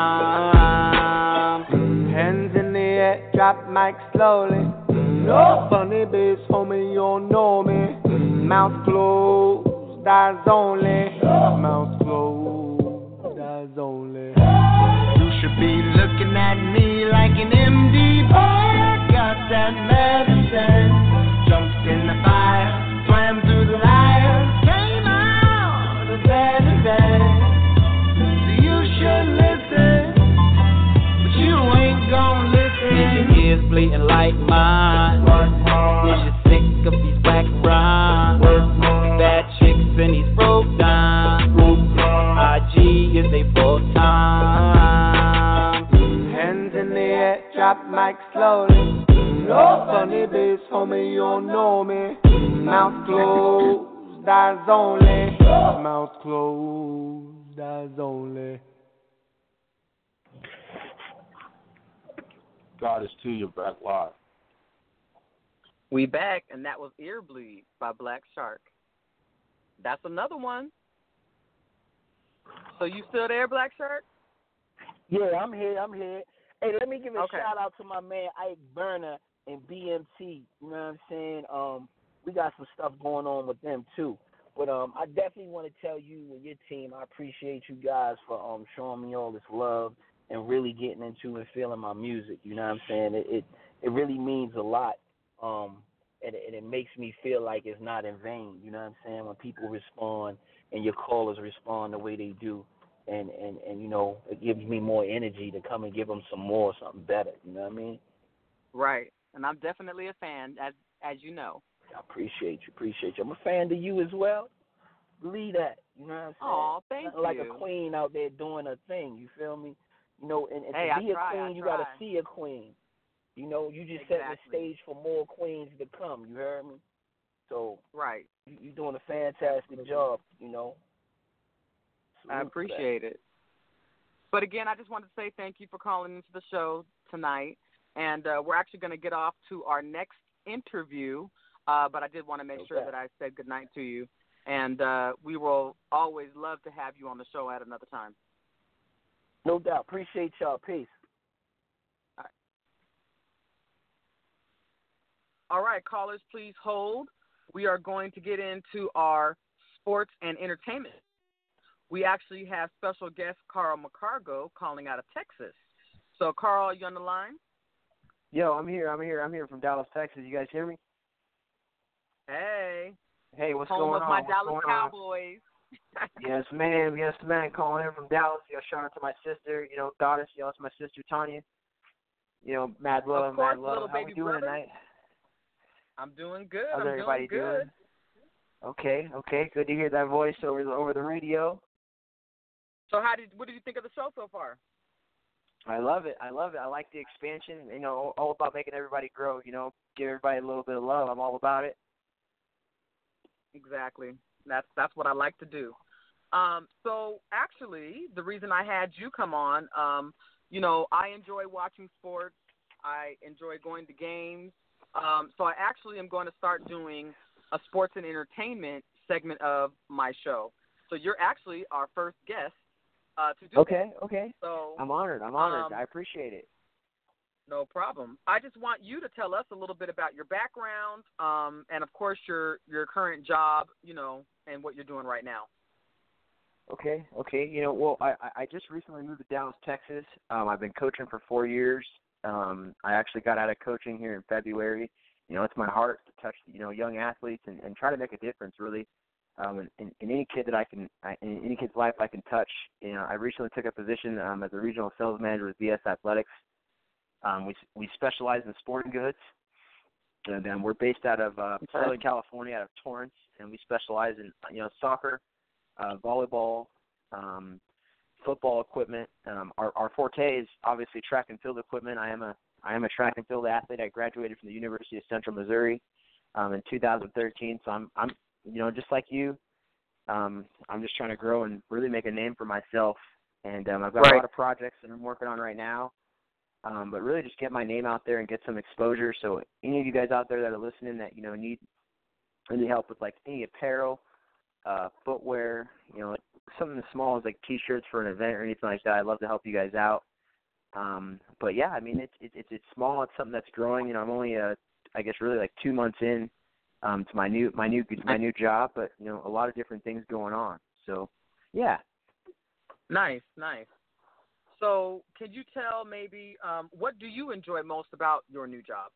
time. Hands in the air, drop mic slowly. No funny bass, homie, you don't know me. Mouth closed, eyes only. Mouth closed, eyes only. You should be looking at me like an M D boy. Got that medicine. Jumped in the fire, swam through the liars, came out a better day. So you should listen, but you ain't gon' listen. Is your ears bleeding like mine? Is you sick of these whack rhymes? Bad chicks and these broke dimes. I G is they full time. Hands in the air, drop mic slowly. No funny bass, homie, you don't know me. Mouth closed, eyes only. Mouth closed, eyes only. God is to your back live. We back, and that was Ear Bleed by Black Shark. That's another one. So you still there, Black Shark? Yeah, I'm here. I'm here. Hey, let me give a Okay. shout out to my man Ike Burner and B M T. You know what I'm saying? Um, we got some stuff going on with them too. But um, I definitely want to tell you and your team, I appreciate you guys for um showing me all this love and really getting into and feeling my music. You know what I'm saying? It it, it really means a lot. Um, and it, and it makes me feel like it's not in vain. You know what I'm saying? When people respond and your callers respond the way they do. And, and, and, you know, it gives me more energy to come and give them some more, something better. You know what I mean? Right. And I'm definitely a fan, as as you know. I appreciate you, appreciate you. I'm a fan of you as well. Believe that. You know what I'm saying? Aw, thank Nothing like you. a queen out there doing her thing. You feel me? You know, and, and Hey, to I be try, a I queen, you got to try. see a queen. You know, you just setting the Exactly. stage for more queens to come. You heard me? So Right. you, you're doing a fantastic job, you know. I Salute to appreciate it. But again, I just wanted to say thank you for calling into the show tonight. And uh, we're actually going to get off to our next interview. Uh, but I did want to make Okay. sure that I said goodnight to you. and uh, we will always love to have you on the show at another time. No doubt. Appreciate y'all. Peace. All right, All right callers, please hold. We are going to get into our sports and entertainment. We actually have special guest Carl McCargo calling out of Texas. So, Carl, are you on the line? Yo, I'm here. I'm here. I'm here from Dallas, Texas. You guys hear me? Hey. Hey, what's Home going of on? my What's Dallas going Cowboys. Yes, ma'am. Yes, ma'am. Calling in from Dallas. Yo, shout out to my sister. You know, Goddess. Yo, it's my sister Tanya. You know, mad love, Of course, mad love. little How baby we doing brother. tonight? I'm doing good. How's I'm everybody doing good. doing? Okay, okay. Good to hear that voice over the over the radio. So, how did what did you think of the show so far? I love it. I love it. I like the expansion. You know, all about making everybody grow. You know, give everybody a little bit of love. I'm all about it. Exactly. That's that's what I like to do. Um, so actually, the reason I had you come on, um, you know, I enjoy watching sports. I enjoy going to games. Um, so I actually am going to start doing a sports and entertainment segment of my show. So you're actually our first guest uh, to do Okay, that. okay. So I'm honored. I'm honored. um, I appreciate it. No problem. I just want you to tell us a little bit about your background, um, and of course your your current job, you know, and what you're doing right now. Okay, okay. You know, well, I, I just recently moved to Dallas, Texas. Um, I've been coaching for four years. Um, I actually got out of coaching here in February. You know, it's my heart to touch, you know, young athletes and, and try to make a difference, really. Um, in, in, in any kid that I can, I, in any kid's life I can touch. You know, I recently took a position um, as a regional sales manager with V S Athletics. Um, we we specialize in sporting goods, and um, we're based out of uh, Southern California, out of Torrance, and we specialize in you know soccer, uh, volleyball, um, football equipment. Um, our our forte is obviously track and field equipment. I am a I am a track and field athlete. I graduated from the University of Central Missouri um, in two thousand thirteen. So I'm I'm you know just like you, um, I'm just trying to grow and really make a name for myself. And um, I've got Right. a lot of projects that I'm working on right now. Um, but really just get my name out there and get some exposure. So any of you guys out there that are listening that, you know, need any help with, like, any apparel, uh, footwear, you know, something as small as, like, T-shirts for an event or anything like that, I'd love to help you guys out. Um, but, yeah, I mean, it's, it's it's small. It's something that's growing. You know, I'm only, uh, I guess, really, like, two months in um, to my new my new, my new job. But, you know, a lot of different things going on. So, yeah. Nice, nice. So can you tell maybe um, what do you enjoy most about your new job?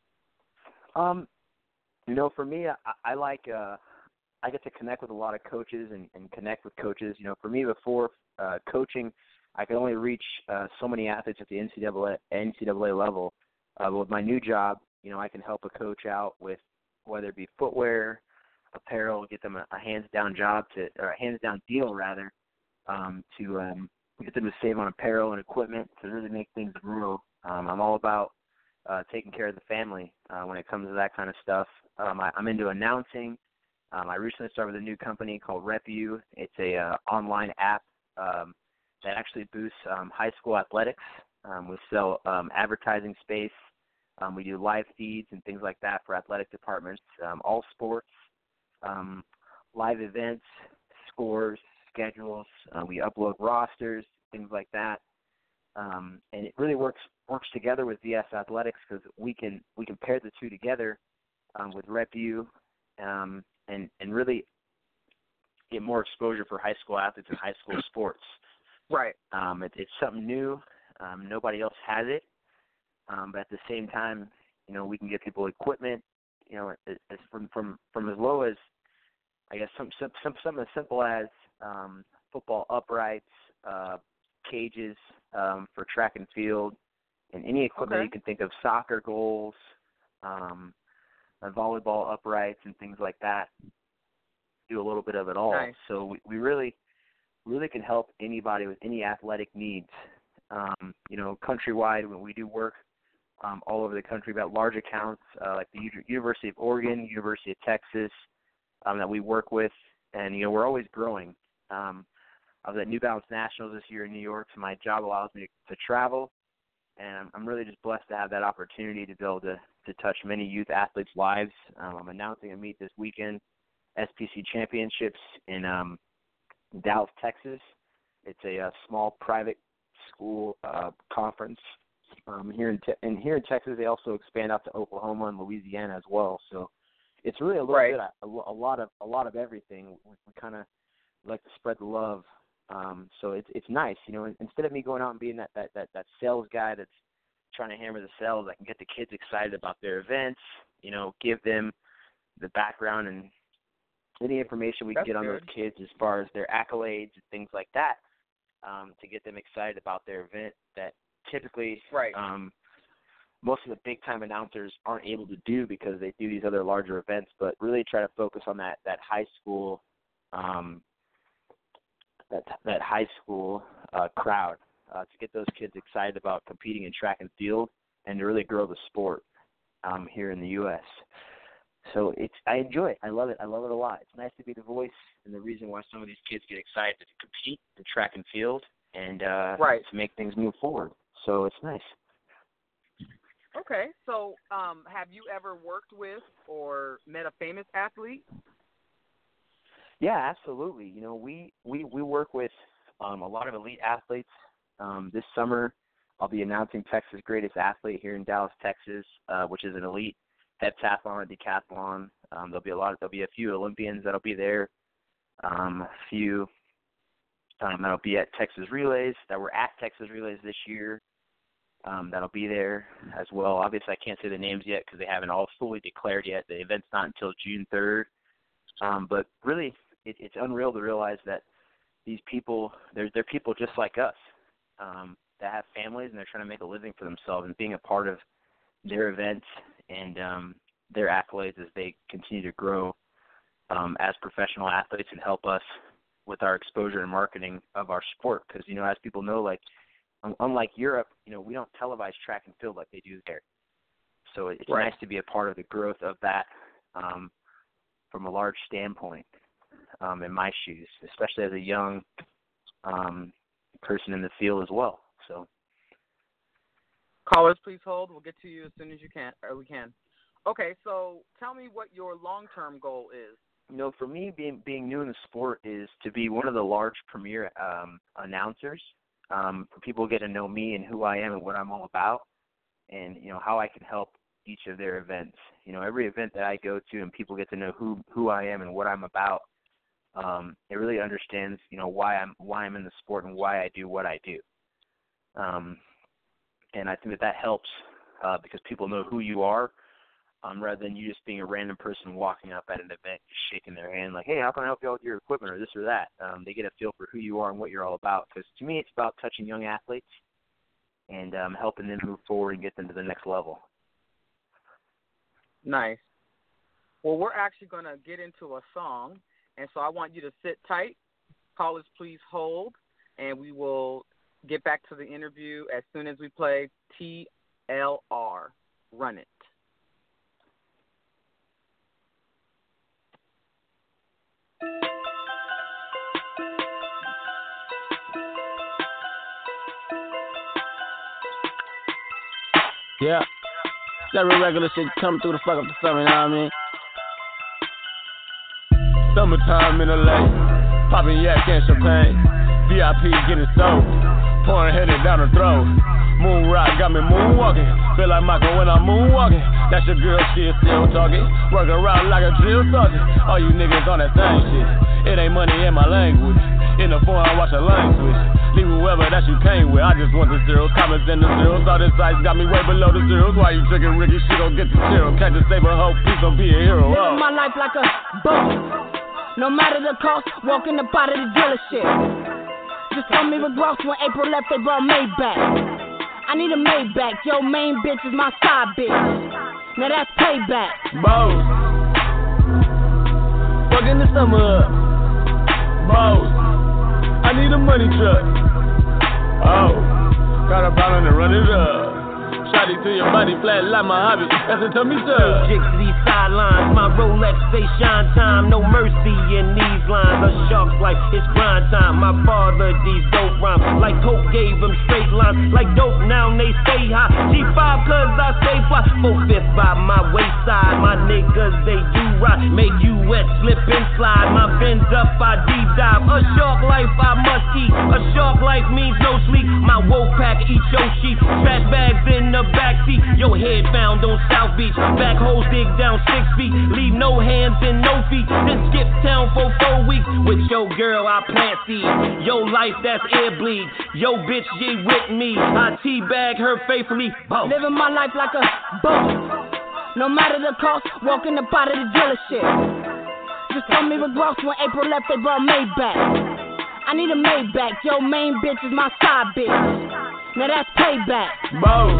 Um, you know, for me, I, I like uh, I get to connect with a lot of coaches and, and connect with coaches. You know, for me, before uh, coaching, I could only reach uh, so many athletes at the N C double A, N C double A level. Uh, but with my new job, you know, I can help a coach out with whether it be footwear, apparel, get them a, a hands-down job to, or a hands-down deal rather, um, to um, get them to save on apparel and equipment to really make things grow. Um, I'm all about uh, taking care of the family uh, when it comes to that kind of stuff. Um, I, I'm into announcing. Um, I recently started with a new company called RepU. It's a uh, online app um, that actually boosts um, high school athletics. Um, we sell um, advertising space. Um, we do live feeds and things like that for athletic departments, um, all sports, um, live events, scores, schedules. Uh, we upload rosters, things like that, um, and it really works works together with V S Athletics because we can we can pair the two together um, with RepU um, and and really get more exposure for high school athletes and high school sports. Right. Um, it, it's something new. Um, nobody else has it, um, but at the same time, you know, we can get people equipment. You know, it, it's from from from as low as I guess some some, some something as simple as um, football uprights, uh, cages um, for track and field, and any equipment Okay. you can think of, soccer goals, um, uh, volleyball uprights, and things like that. Do a little bit of it all. Nice. So we, we really, really can help anybody with any athletic needs. Um, you know, countrywide, when we do work um, all over the country, about large accounts uh, like the U- University of Oregon, University of Texas, um, that we work with, and you know we're always growing. Um, I was at New Balance Nationals this year in New York, so my job allows me to, to travel, and I'm, I'm really just blessed to have that opportunity to be able to, to touch many youth athletes' lives. Um, I'm announcing a meet this weekend S P C Championships in um, Dallas, Texas. It's a, a small private school uh, conference. Um, here in te- and here in Texas, they also expand out to Oklahoma and Louisiana as well. So it's really a little right. bit a, a lot of a lot of everything. We, we kind of like to spread the love. Um, so it's it's nice, you know. Instead of me going out and being that, that, that, that sales guy that's trying to hammer the sales, I can get the kids excited about their events. You know, give them the background and any information we can That's get on good. those kids as far as their accolades and things like that, um, to get them excited about their event that typically right. um, most of the big-time announcers aren't able to do because they do these other larger events, but really try to focus on that, that high school um, that that high school uh, crowd uh, to get those kids excited about competing in track and field and to really grow the sport um, here in the U S So it's I enjoy it. I love it. I love it a lot. It's nice to be the voice and the reason why some of these kids get excited to compete in track and field and uh, right. to make things move forward. So it's nice. Okay. So um, have you ever worked with or met a famous athlete? Yeah, absolutely. You know, we, we, we work with um, a lot of elite athletes. Um, this summer, I'll be announcing Texas' greatest athlete here in Dallas, Texas, uh, which is an elite heptathlon and decathlon. Um, there'll be a lot. Of, there'll be a few Olympians that'll be there. Um, a few um, that'll be at Texas Relays that were at Texas Relays this year. Um, that'll be there as well. Obviously, I can't say the names yet because they haven't all fully declared yet. The event's not until June third. Um, but really, it, it's unreal to realize that these people, they're, they're people just like us um, that have families and they're trying to make a living for themselves, and being a part of their events and um, their accolades as they continue to grow um, as professional athletes and help us with our exposure and marketing of our sport. Because, you know, as people know, like, un- unlike Europe, you know, we don't televise track and field like they do there. So it's right. nice to be a part of the growth of that um, from a large standpoint um, in my shoes, especially as a young um, person in the field as well. So, callers, please hold. We'll get to you as soon as you can, or we can. Okay, so tell me what your long-term goal is. You know, for me, being being new in the sport is to be one of the large premier um, announcers. Um, for people to get to know me and who I am and what I'm all about, and you know how I can help each of their events. You know, every event that I go to and people get to know who who I am and what I'm about. Um, it really understands, you know, why I'm why I'm in the sport and why I do what I do. Um, and I think that that helps uh, because people know who you are, um, rather than you just being a random person walking up at an event, just shaking their hand like, hey, how can I help you out with your equipment or this or that? Um, they get a feel for who you are and what you're all about. Because to me, it's about touching young athletes and um, helping them move forward and get them to the next level. Nice. Well, we're actually going to get into a song, and so I want you to sit tight. Callers, please hold, and we will get back to the interview as soon as we play T L R. Run it. Yeah. That real regular shit come through the fuck up the summer, you know what I mean? Summertime in L A, popping yak and champagne. V I P getting soaked, pouring headed down the throat. Moon rock got me moonwalking. Feel like Michael when I'm moonwalking. That's your girl, she is still talking. Working around like a drill sergeant. All you niggas on that same shit. It ain't money in my language. In the phone, I watch a line switch. Leave whoever that you came with. I just want the zeros, comments and the zeros. All this ice got me way below the zeros. Why you tricking Ricky? She gon' get the zero. Catch a saber, hope, please don't be a hero. Living my life like a boss. No matter the cost, walking up out of the dealership. Just tell me with Gross when April left, they brought Maybach. I need a Maybach. Yo, main bitch is my side bitch. Now that's payback. Boss. Fucking the summer up. Boss. I need a money truck. Oh. Got a bottle and run it up. Shotty to your body flat like my hobby. That's a tummy tuck. Jigs these sidelines. My Rolex say shine time, no mercy in these lines. A shark's life, it's grind time. My father, these dope rhymes, like Coke gave him straight lines. Like dope, now they stay high. G five, cause I stay fly. Four-fifth by my wayside. My niggas, they do right. Make you wet, slip and slide. My fins up, I deep dive. A shark life, I must eat. A shark life means no sleep. My wolf pack, eat your sheep. Trash bags in the backseat. Your head found on South Beach. Back holes dig down six feet. Leave no hands and no feet. Then skip town for four weeks. With your girl, I plant seed. Your life, that's air bleed. Yo, bitch, ye with me. I teabag her faithfully. Bow. Living my life like a boss. No matter the cost, walking up out of the dealership. Just told me with Ross when April left, they brought Maybach. I need a Maybach. Yo, main bitch is my side bitch. Now that's payback. Boss.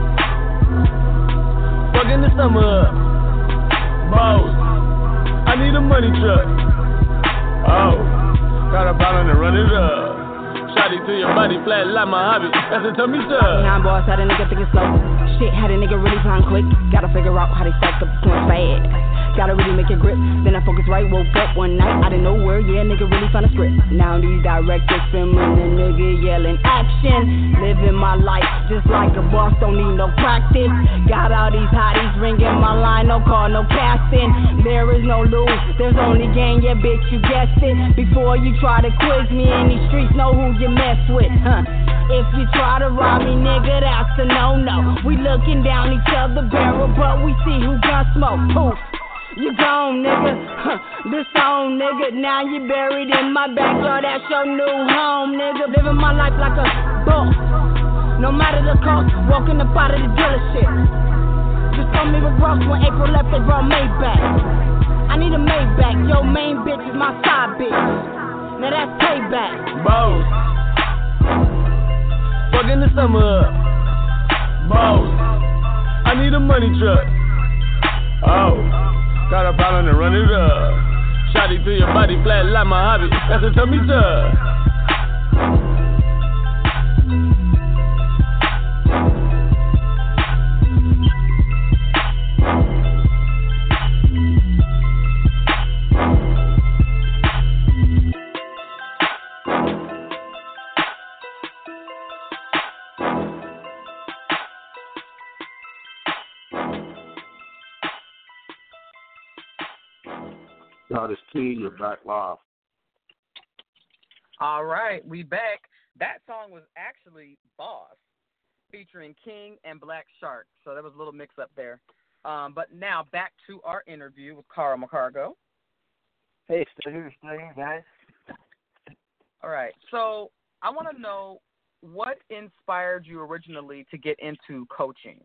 Fucking the summer up. Boss. I need a money truck. Oh. Got a bottle and run it up. Shotty to your body flat like my hobby. That's a tummy tuck. Nine boys had a nigga thinking slow. Shit had a nigga really flying quick. Gotta figure out how they stack up the points fast. Gotta really make it grip. Then I focus right. Woke up one night out of nowhere. Yeah, nigga really found a script. Now these directors filming the nigga yelling action. Living my life just like a boss. Don't need no practice. Got all these hotties ringing my line. No call, no casting. There is no lose. There's only gain. Yeah, bitch, you guessed it. Before you try to quiz me in these streets, know who you mess with, huh? If you try to rob me, nigga, that's a no-no. We looking down each other barrel, but we see who gun smoke. Poof, you gone, nigga. Huh. This on, nigga. Now you buried in my backyard. That's your new home, nigga. Living my life like a boss. No matter the cost, walking up out of the dealership. Just told me with Ross when April left, they brought Maybach. I need a Maybach. Yo, main bitch is my side bitch. Now that's payback. Boss. Fucking the summer up. Boss. I need a money truck. Oh. Got a bottle and run it up. Shotty to your body flat like my hobby. That's a tummy tuck. Now this T, you're back live. All right, we back. That song was actually Boss, featuring King and Black Shark. So there was a little mix up there. Um, but now back to our interview with Carl McCargo. Hey, still here, still here, guys. All right, so I want to know what inspired you originally to get into coaching?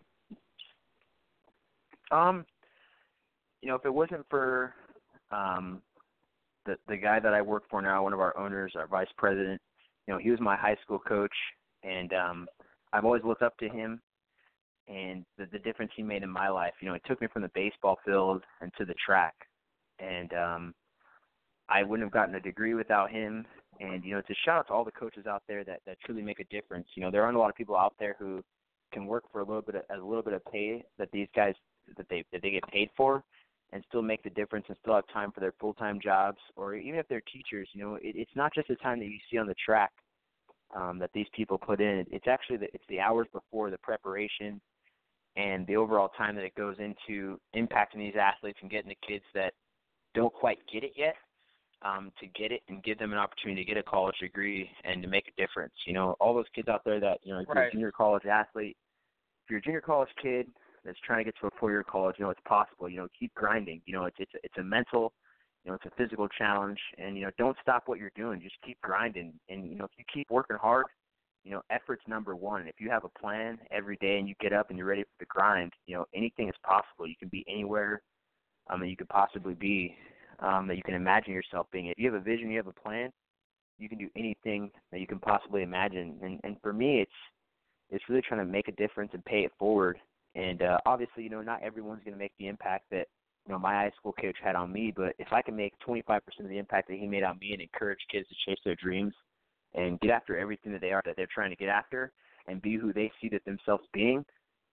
Um, you know, if it wasn't for um, the the guy that I work for now, one of our owners, our vice president, you know, he was my high school coach, and um, I've always looked up to him and the, the difference he made in my life. You know, it took me from the baseball field and to the track, and um, I wouldn't have gotten a degree without him. And, you know, it's a shout out to all the coaches out there that, that truly make a difference. You know, there aren't a lot of people out there who can work for a little bit of, a little bit of pay that these guys that they that they get paid for, and still make the difference and still have time for their full-time jobs, or even if they're teachers. You know, it, it's not just the time that you see on the track um, that these people put in. It's actually the, it's the hours before, the preparation, and the overall time that it goes into impacting these athletes and getting the kids that don't quite get it yet um, to get it and give them an opportunity to get a college degree and to make a difference. You know, all those kids out there that, you know, if you're Right. a junior college athlete, if you're a junior college kid that's trying to get to a four-year college, you know, it's possible. You know, keep grinding. You know, it's it's it's a mental, you know, it's a physical challenge, and, you know, don't stop what you're doing. Just keep grinding. And, you know, if you keep working hard, you know, effort's number one. If you have a plan every day and you get up and you're ready for the grind, you know, anything is possible. You can be anywhere um, that you could possibly be, um, that you can imagine yourself being. If you have a vision, you have a plan, you can do anything that you can possibly imagine. And, and for me, it's it's really trying to make a difference and pay it forward. And uh, obviously, you know, not everyone's going to make the impact that, you know, my high school coach had on me. But if I can make twenty-five percent of the impact that he made on me and encourage kids to chase their dreams and get after everything that they are, that they're trying to get after, and be who they see that themselves being,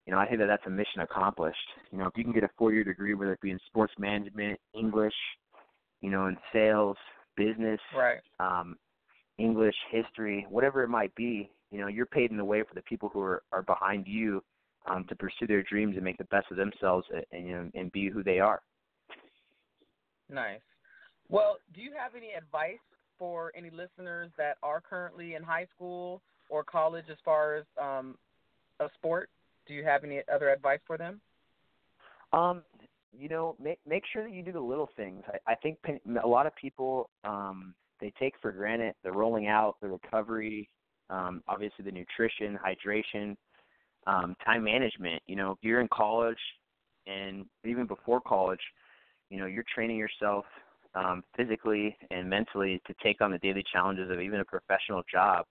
you know, I think that that's a mission accomplished. You know, if you can get a four-year degree, whether it be in sports management, English, you know, in sales, business, right. um, English, history, whatever it might be, you know, you're paving the way for the people who are, are behind you um, to pursue their dreams and make the best of themselves and, and, you know, and be who they are. Nice. Well, do you have any advice for any listeners that are currently in high school or college as far as um, a sport? Do you have any other advice for them? Um, you know, make make sure that you do the little things. I, I think a lot of people um, they take for granted the rolling out, the recovery, um, obviously the nutrition, hydration, um, time management. You know, if you're in college and even before college, you know, you're training yourself um, physically and mentally to take on the daily challenges of even a professional job.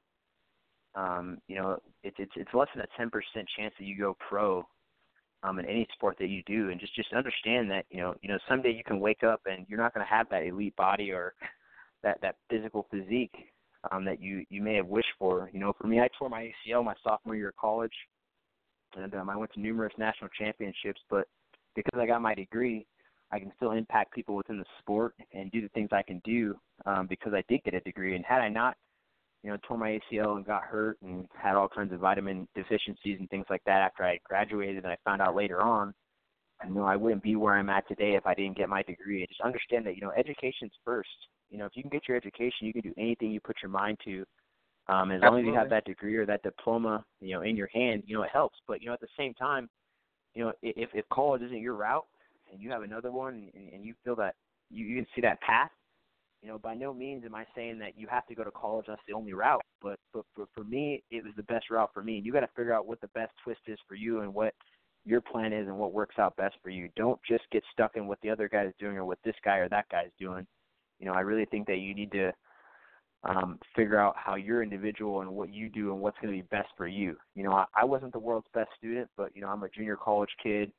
Um, you know, it's it's it's less than a ten percent chance that you go pro um, in any sport that you do, and just, just understand that you know you know someday you can wake up and you're not going to have that elite body or that, that physical physique um, that you, you may have wished for. You know, for me, I tore my A C L my sophomore year of college, and um, I went to numerous national championships, but because I got my degree, I can still impact people within the sport and do the things I can do um, because I did get a degree. And had I not, you know, tore my A C L and got hurt and had all kinds of vitamin deficiencies and things like that after I graduated, and I found out later on, you know, I wouldn't be where I'm at today if I didn't get my degree. And just understand that, you know, education's first. You know, if you can get your education, you can do anything you put your mind to. Um, as Absolutely. long as you have that degree or that diploma, you know, in your hand, you know, it helps. But, you know, at the same time, you know, if, if college isn't your route and you have another one and, and you feel that you, you can see that path, you know, by no means am I saying that you have to go to college. That's the only route. But, but for, for me, it was the best route for me. You got to figure out what the best twist is for you and what your plan is and what works out best for you. Don't just get stuck in what the other guy is doing or what this guy or that guy is doing. You know, I really think that you need to um, figure out how you're individual and what you do and what's going to be best for you. You know, I, I wasn't the world's best student, but, you know, I'm a junior college kid,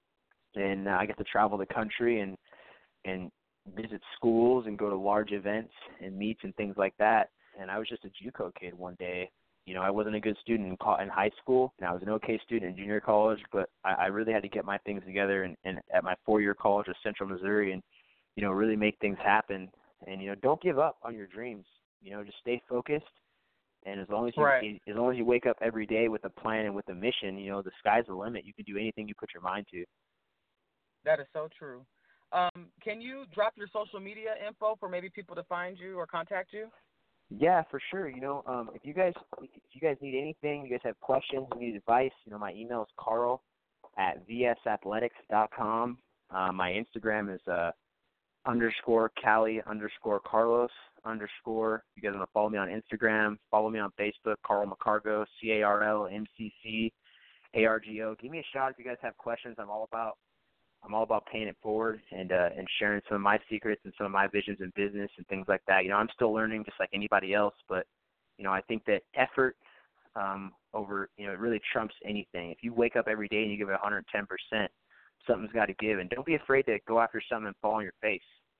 and uh, I get to travel the country and and visit schools and go to large events and meets and things like that. And I was just a JUCO kid one day. You know, I wasn't a good student in, in high school, and I was an okay student in junior college, but I, I really had to get my things together and, and at my four-year college at Central Missouri and, you know, really make things happen. And, you know, don't give up on your dreams. You know, just stay focused. And as long as you right. as long as you wake up every day with a plan and with a mission, you know, the sky's the limit. You can do anything you put your mind to. That is so true. Um, can you drop your social media info for maybe people to find you or contact you? Yeah, for sure. You know, um, if you guys if you guys need anything, you guys have questions, you need advice, you know, my email is Carl at v s athletics dot com. Uh, my Instagram is uh, underscore Cali underscore Carlos underscore. If you guys want to follow me on Instagram, follow me on Facebook, Carl McCargo, C A R L M C C A R G O. Give me a shout if you guys have questions. I'm all about I'm all about paying it forward and uh, and sharing some of my secrets and some of my visions in business and things like that. You know, I'm still learning just like anybody else, but, you know, I think that effort um, over, you know, it really trumps anything. If you wake up every day and you give it one hundred ten percent, something's got to give. And don't be afraid to go after something and fall on your face.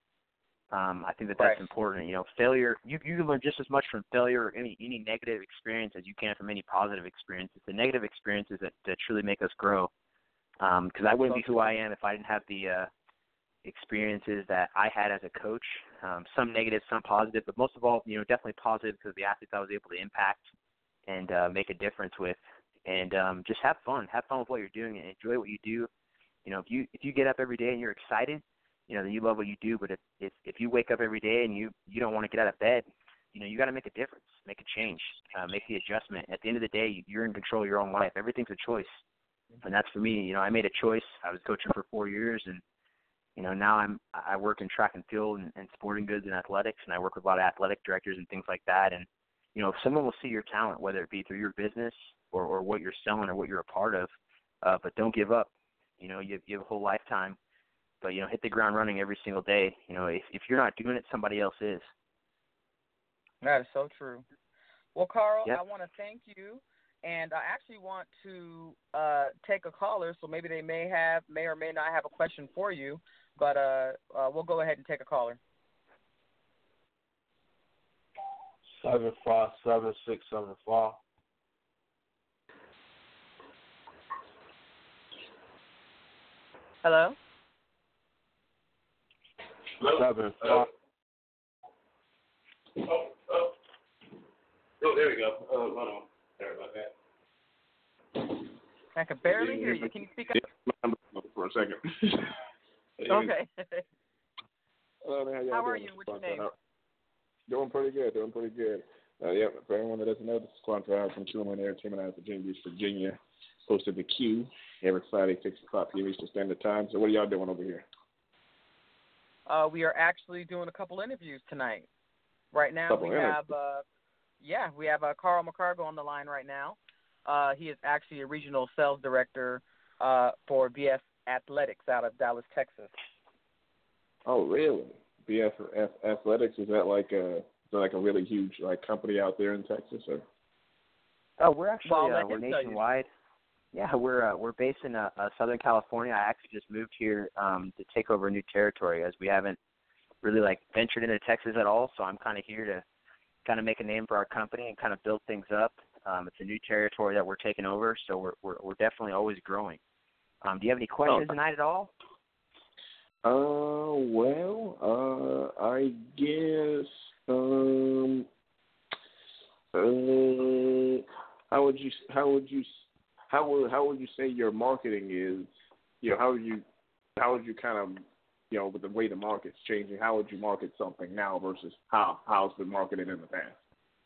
Um, I think that that's right. important. You know, failure, you, you can learn just as much from failure or any, any negative experience as you can from any positive experiences. The negative experiences that, that truly make us grow. Because um, I wouldn't be who I am if I didn't have the uh, experiences that I had as a coach. Um, some negative, some positive, but most of all, you know, definitely positive because of the athletes I was able to impact and uh, make a difference with. And um, just have fun. Have fun with what you're doing and enjoy what you do. You know, if you if you get up every day and you're excited, you know, then you love what you do. But if if, if you wake up every day and you, you don't want to get out of bed, you know, you got to make a difference, make a change, uh, make the adjustment. At the end of the day, you're in control of your own life. Everything's a choice. And that's for me. You know, I made a choice. I was coaching for four years, and you know, now I'm I work in track and field and, and sporting goods and athletics, and I work with a lot of athletic directors and things like that. And you know, if someone will see your talent, whether it be through your business or, or what you're selling or what you're a part of, uh, but don't give up. You know, you have, you have a whole lifetime, but you know, hit the ground running every single day. You know, if if you're not doing it, somebody else is. That is so true. Well, Carl, yep. I want to thank you. And I actually want to uh, take a caller, so maybe they may have, may or may not have a question for you, but uh, uh, we'll go ahead and take a caller. Seven five seven six seven five. Hello? Seven. Uh, oh, oh. Oh, there we go. Uh, hold on. Sorry about that. I can barely hear you. Can you speak up? For a second. Okay. Uh, man, how are you? What's your name? Doing pretty good. Doing pretty good. Uh, yeah, for anyone that doesn't know, this is Quantrill from Truman Entertainment out of Virginia Beach, Virginia. Hosted the Q every Friday, six o'clock p m Eastern Standard Time. So what are y'all doing over here? Uh, we are actually doing a couple interviews tonight. Right now Couple we interviews. have, uh, yeah, we have uh, Carl McCargo on the line right now. Uh, he is actually a regional sales director uh, for B S Athletics out of Dallas, Texas. Oh, really? B S Athletics, is that like a is that like a really huge like company out there in Texas? Or? Oh, we're actually well, uh, we're nationwide. Yeah, we're uh, we're based in uh, uh, Southern California. I actually just moved here um, to take over new territory, as we haven't really like ventured into Texas at all. So I'm kind of here to kind of make a name for our company and kind of build things up. Um, it's a new territory that we're taking over, so we're we're, we're definitely always growing. Um, do you have any questions oh. tonight at all? Uh, well, uh, I guess um, uh, how would you how would you How would how would you say your marketing is? You know, how would you how would you kind of you know with the way the market's changing? How would you market something now versus how how's been marketed in the past?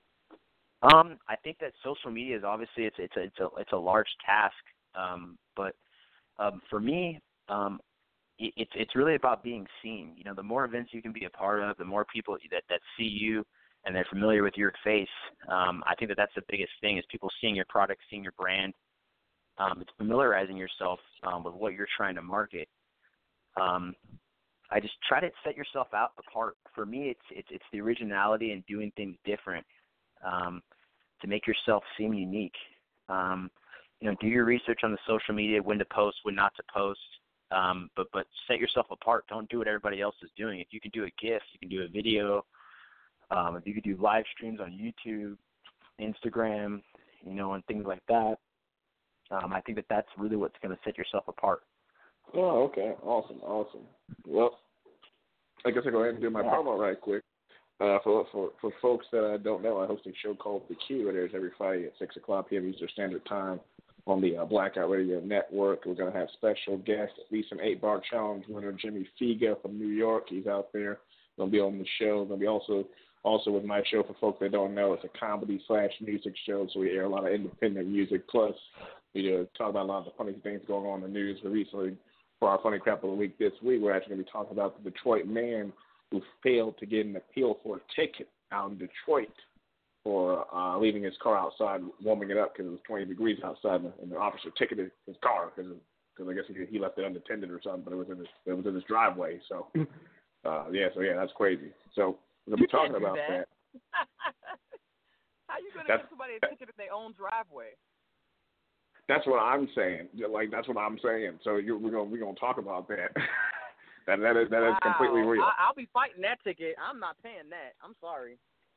Um, I think that social media is obviously it's it's a it's a it's a large task. Um, but um, for me, um, it, it's it's really about being seen. You know, the more events you can be a part of, the more people that that see you and they're familiar with your face. Um, I think that that's the biggest thing is people seeing your product, seeing your brand. Um, it's familiarizing yourself um, with what you're trying to market. Um, I just try to set yourself out apart. For me, it's it's it's the originality and doing things different um, to make yourself seem unique. Um, you know, do your research on the social media, when to post, when not to post. Um, but but set yourself apart. Don't do what everybody else is doing. If you can do a GIF, you can do a video. Um, if you can do live streams on YouTube, Instagram, you know, and things like that. Um, I think that that's really what's going to set yourself apart. Oh, okay. Awesome, awesome. Well, I guess I'll go ahead and do my yeah. promo right quick. Uh, for, for for folks that I don't know, I host a show called The Q. It airs every Friday at six o'clock p m Eastern Standard Time on the uh, Blackout Radio Network. We're going to have special guests, at least an eight-bar challenge winner, Jimmy Figa from New York. He's out there. Going to be on the show. Going to be also also with my show, for folks that don't know, it's a comedy slash music show, so we air a lot of independent music. Plus, we uh, talk about a lot of the funny things going on in the news. But recently, for our Funny Crap of the Week this week, we're actually going to be talking about the Detroit man who failed to get an appeal for a ticket out in Detroit for uh, leaving his car outside, warming it up because it was twenty degrees outside, and the officer ticketed his car because I guess he, he left it unattended or something, but it was in his it was in his driveway. So, uh, yeah, so yeah, that's crazy. So we're gonna be talking about that. that. How you gonna that's, give somebody a ticket in their own driveway? That's what I'm saying. Like that's what I'm saying. So you're, we're gonna we're gonna talk about that. that that is that wow. is completely real. I, I'll be fighting that ticket. I'm not paying that. I'm sorry.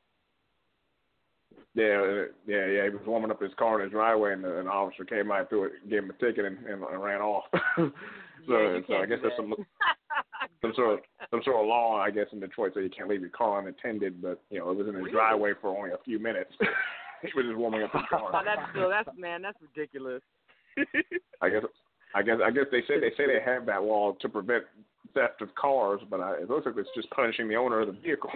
Yeah, yeah, yeah. He was warming up his car in his driveway, and an officer came out, threw it, gave him a ticket, and, and, and ran off. so, yeah, so I guess there's some some sort of some sort of law, I guess, in Detroit, so you can't leave your car unattended. But you know, it was in his really? driveway for only a few minutes. He was just warming up his car. Oh, that's still, that's man, that's ridiculous. I guess, I guess, I guess they say they say they have that law to prevent theft of cars, but I, it looks like it's just punishing the owner of the vehicle.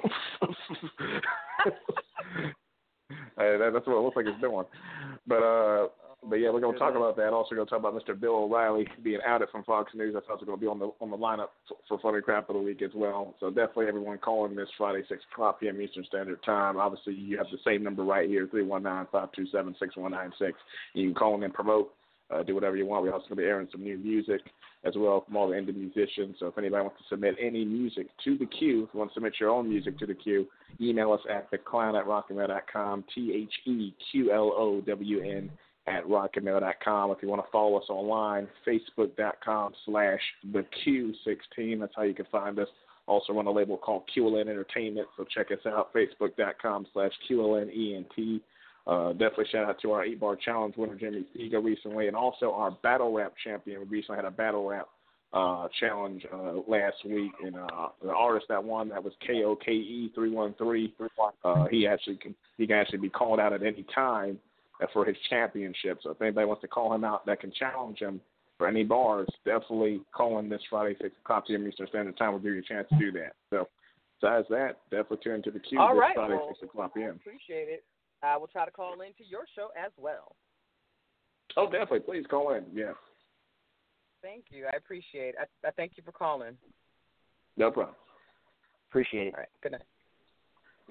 Uh, that, that's what it looks like it's doing. But uh, but yeah, we're gonna talk about that. Also, gonna talk about Mister Bill O'Reilly being outed from Fox News. That's also gonna be on the on the lineup for, for Funny Crap of the Week as well. So definitely everyone calling this Friday, six o'clock p m Eastern Standard Time. Obviously, you have the same number right here, three one nine, five two seven, six one nine six. You can call in and promote. Uh, do whatever you want. We're also going to be airing some new music as well from all the indie musicians. So if anybody wants to submit any music to the Q, if you want to submit your own music to the Q, email us at the clown at rock and mail dot com, T H E Q L O W N at rock and mail dot com. If you want to follow us online, facebook.com slash the Q sixteen. That's how you can find us. Also run a label called Q L N Entertainment, so check us out, facebook.com slash Q L N E N T. Uh, definitely shout out to our eight-bar challenge winner, Jimmy Figa, recently, and also our battle rap champion. We recently had a battle rap uh, challenge uh, last week, and uh, the artist that won that was K O K E three one three. Uh, he actually can, he can actually be called out at any time for his championship. So if anybody wants to call him out, that can challenge him for any bars, definitely call in this Friday six o'clock p m Eastern Standard Time. Will give you a chance to do that. So besides that, definitely tune into the queue All this right, Friday well, six o'clock p m Appreciate it. I will try to call into your show as well. Oh, definitely. Please call in. Yeah. Thank you. I appreciate it. I, I thank you for calling. No problem. Appreciate it. All right. Good night. Yeah.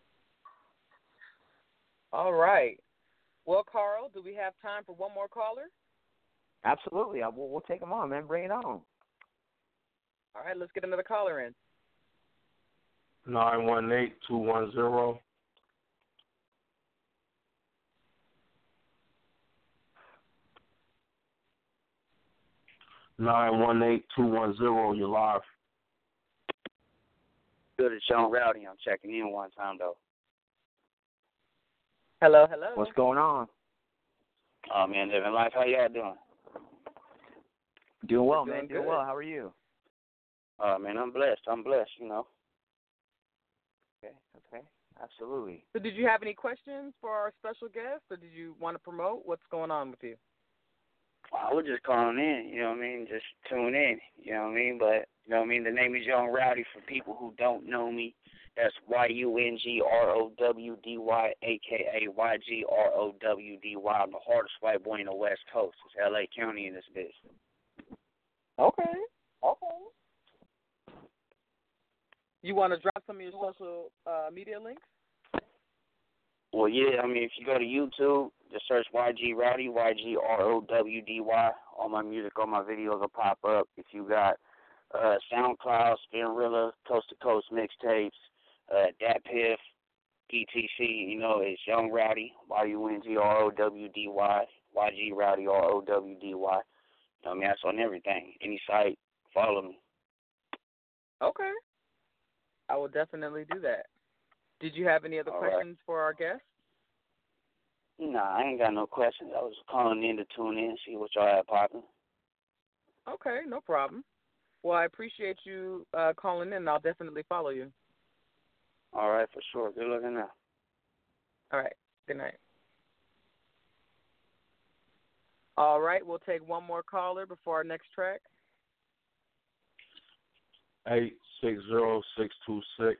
All right. Well, Carl, do we have time for one more caller? Absolutely. I, we'll, we'll take them on, man. Bring it on. All right. Let's get another caller in. Nine one eight two one zero. Nine one eight two one zero. You're live. Good, it's Sean Rowdy. I'm checking in one time though. Hello, hello. What's going on? Oh man, living life. How y'all doing? Doing well, Doing man. Doing good. well. How are you? Oh man, I'm blessed. I'm blessed. You know. Okay. Okay. Absolutely. So, did you have any questions for our special guest, or did you want to promote? What's going on with you? I was just calling in. You know what I mean? Just tune in. You know what I mean? But you know what I mean. The name is Young Rowdy for people who don't know me. That's Y U N G R O W D Y, a k a. Y G R O W D Y. I'm the hardest white boy in the West Coast. It's L A County in this bitch. Okay. Okay. You want to drop some of your social uh, media links? Well, yeah, I mean, if you go to YouTube, just search Y G Rowdy, Y G R O W D Y. All my music, all my videos will pop up. If you got uh, SoundCloud, Spinrilla, Coast to Coast mixtapes, uh, Dat Piff, E T C, you know, it's Young Rowdy, Y U N G R O W D Y, Y G Rowdy, R O W D Y. You know, I mean, that's on everything. Any site, follow me. Okay. I will definitely do that. Did you have any other All questions right. for our guest? Nah, I ain't got no questions. I was calling in to tune in, see what y'all had popping. Okay, no problem. Well, I appreciate you uh, calling in, and I'll definitely follow you. All right, for sure. Good looking now. All right. Good night. All right, we'll take one more caller before our next track. Eight six zero six two six.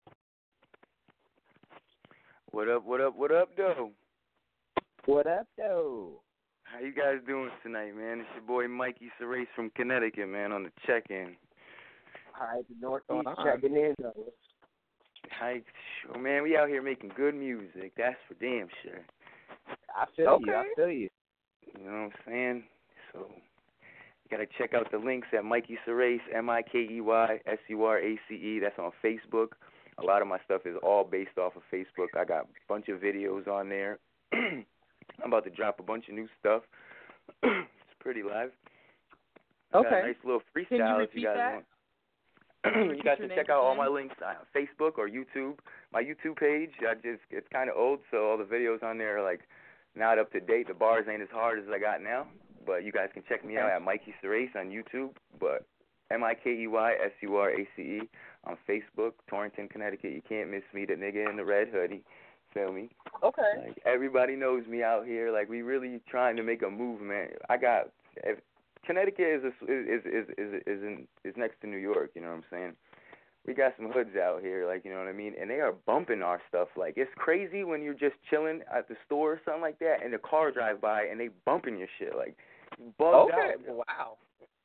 What up, what up, what up, though? What up, though? How you guys doing tonight, man? It's your boy Mikey Serace from Connecticut, man, on the check-in. All right, the Northeast checking in, though. Hi, sure, man, we out here making good music. That's for damn sure. I feel okay. you. I feel you. You know what I'm saying? So, you got to check out the links at Mikey Serace, M I K E Y S U R A C E. That's on Facebook. A lot of my stuff is all based off of Facebook. I got a bunch of videos on there. I'm about to drop a bunch of new stuff. It's pretty live. I okay. Got a nice little freestyle Can you if repeat you guys that? want. You guys can check out all my again? links on Facebook or YouTube. My YouTube page, I just it's kind of old, so all the videos on there are like not up to date. The bars ain't as hard as I got now, but you guys can check me out at Mikey Serace on YouTube. But M I K E Y S U R A C E on Facebook, Torrington, Connecticut. You can't miss me, the nigga in the red hoodie. Feel me? Okay. Like everybody knows me out here. Like we really trying to make a movement. I got if, Connecticut is a, is is is is in, is next to New York. You know what I'm saying? We got some hoods out here, like you know what I mean, and they are bumping our stuff. Like it's crazy when you're just chilling at the store or something like that, and the car drive by and they bumping your shit. Like it's bugged okay. out. Wow.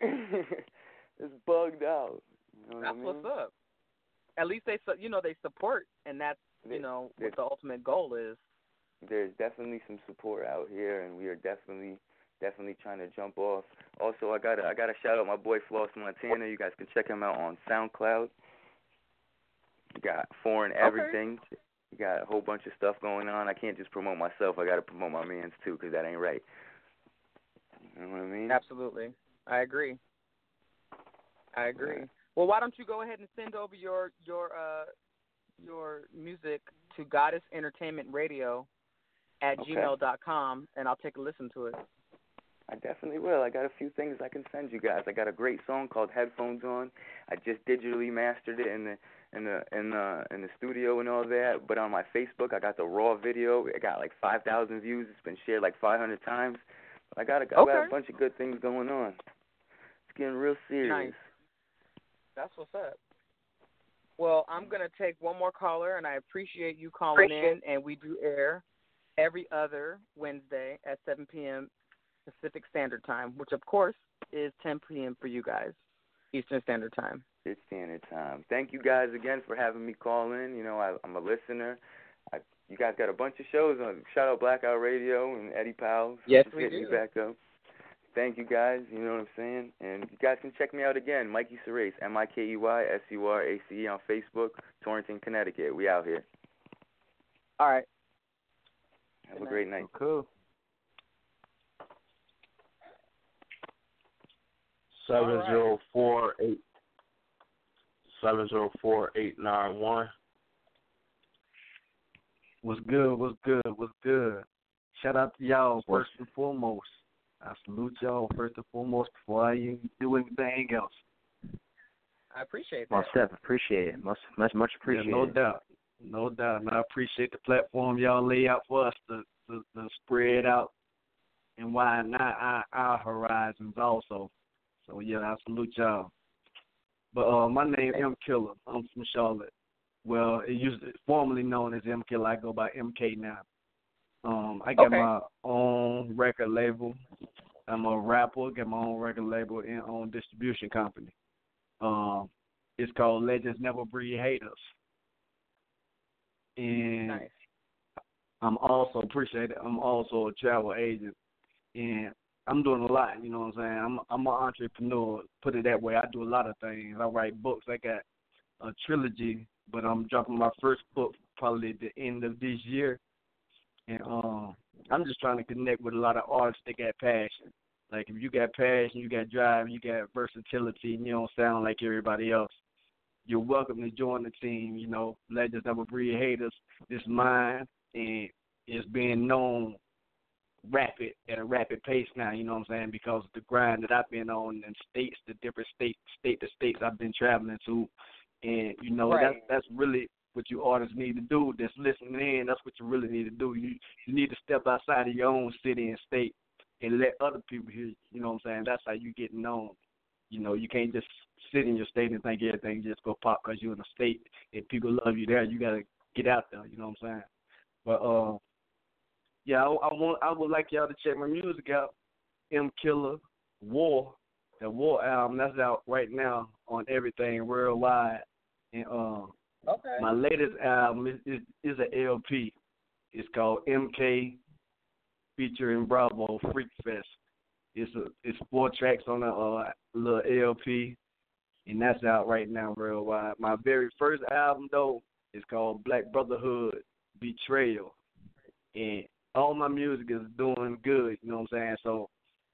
It's bugged out. You know what That's I mean? what's up. At least they, su- you know, they support, and that's you know what the ultimate goal is. There's definitely some support out here, and we are definitely, definitely trying to jump off. Also, I gotta, I gotta shout out my boy Floss Montana. You guys can check him out on SoundCloud. You got foreign everything. Okay. You got a whole bunch of stuff going on. I can't just promote myself. I gotta promote my mans too, because that ain't right. You know what I mean? Absolutely, I agree. I agree. Well, why don't you go ahead and send over your your uh, your music to Goddess Entertainment Radio at okay. gmail dot com, and I'll take a listen to it. I definitely will. I got a few things I can send you guys. I got a great song called Headphones On. I just digitally mastered it in the in the in the in the studio and all that. But on my Facebook, I got the raw video. It got like five thousand views. It's been shared like five hundred times. I got, a, I okay. got a bunch of good things going on. It's getting real serious. Nice. That's what's up. Well, I'm going to take one more caller, and I appreciate you calling Appreciate. in, and we do air every other Wednesday at seven p.m. Pacific Standard Time, which, of course, is ten p.m. for you guys, Eastern Standard Time. It's Standard Time. Thank you guys again for having me call in. You know, I, I'm a listener. I, you guys got a bunch of shows on. Shout out Blackout Radio and Eddie Powell. Yes, Just we hitting do. me back up. Thank you guys. You know what I'm saying? And you guys can check me out again, Mikey Serace, M I K E Y S U R A C E on Facebook, Torrington, Connecticut. We out here. All right. Have a great night. Cool. Seven zero four eight seven zero four eight nine one. What's good? What's good? What's good? Shout out to y'all first and foremost. I salute y'all first and foremost before I even do anything else. I appreciate that. Most definitely appreciate it. Much, much, much appreciate yeah, no it. doubt, no doubt. And I appreciate the platform y'all lay out for us to to, to spread out and widen our, our our horizons also. So yeah, I salute y'all. But uh, my name is M Killer. I'm from Charlotte. Well, it used to, formerly known as M Killer. I go by M K now. Um, I got Okay. my own record label. I'm a rapper. Got my own record label and own distribution company. Um, it's called Legends Never Breed Haters. And Nice. I'm also appreciate it. I'm also a travel agent, and I'm doing a lot. You know what I'm saying? I'm I'm an entrepreneur. Put it that way. I do a lot of things. I write books. I got a trilogy, but I'm dropping my first book probably at the end of this year. And um, I'm just trying to connect with a lot of artists that got passion. Like if you got passion, you got drive, you got versatility, and you don't sound like everybody else, you're welcome to join the team. You know, Legends Never Breed Haters is mine, and it's being known rapid at a rapid pace now. You know what I'm saying? Because of the grind that I've been on in states, the different states, state to states I've been traveling to, and you know Right. that's that's really what you artists need to do. That's listening in. That's what you really need to do. You you need to step outside of your own city and state and let other people hear you. You know what I'm saying? That's how you get known. You know, you can't just sit in your state and think everything just go pop because you're in a state and people love you there. You got to get out there. You know what I'm saying? But uh, yeah, I, I want I would like y'all to check my music out. M Killer War, the War album that's out right now on everything worldwide. And uh, Okay. my latest album is, is is an L P. It's called M K featuring Bravo Freak Fest. It's a it's four tracks on a uh, little L P, and that's out right now worldwide. My very first album though is called Black Brotherhood Betrayal, and all my music is doing good. You know what I'm saying? So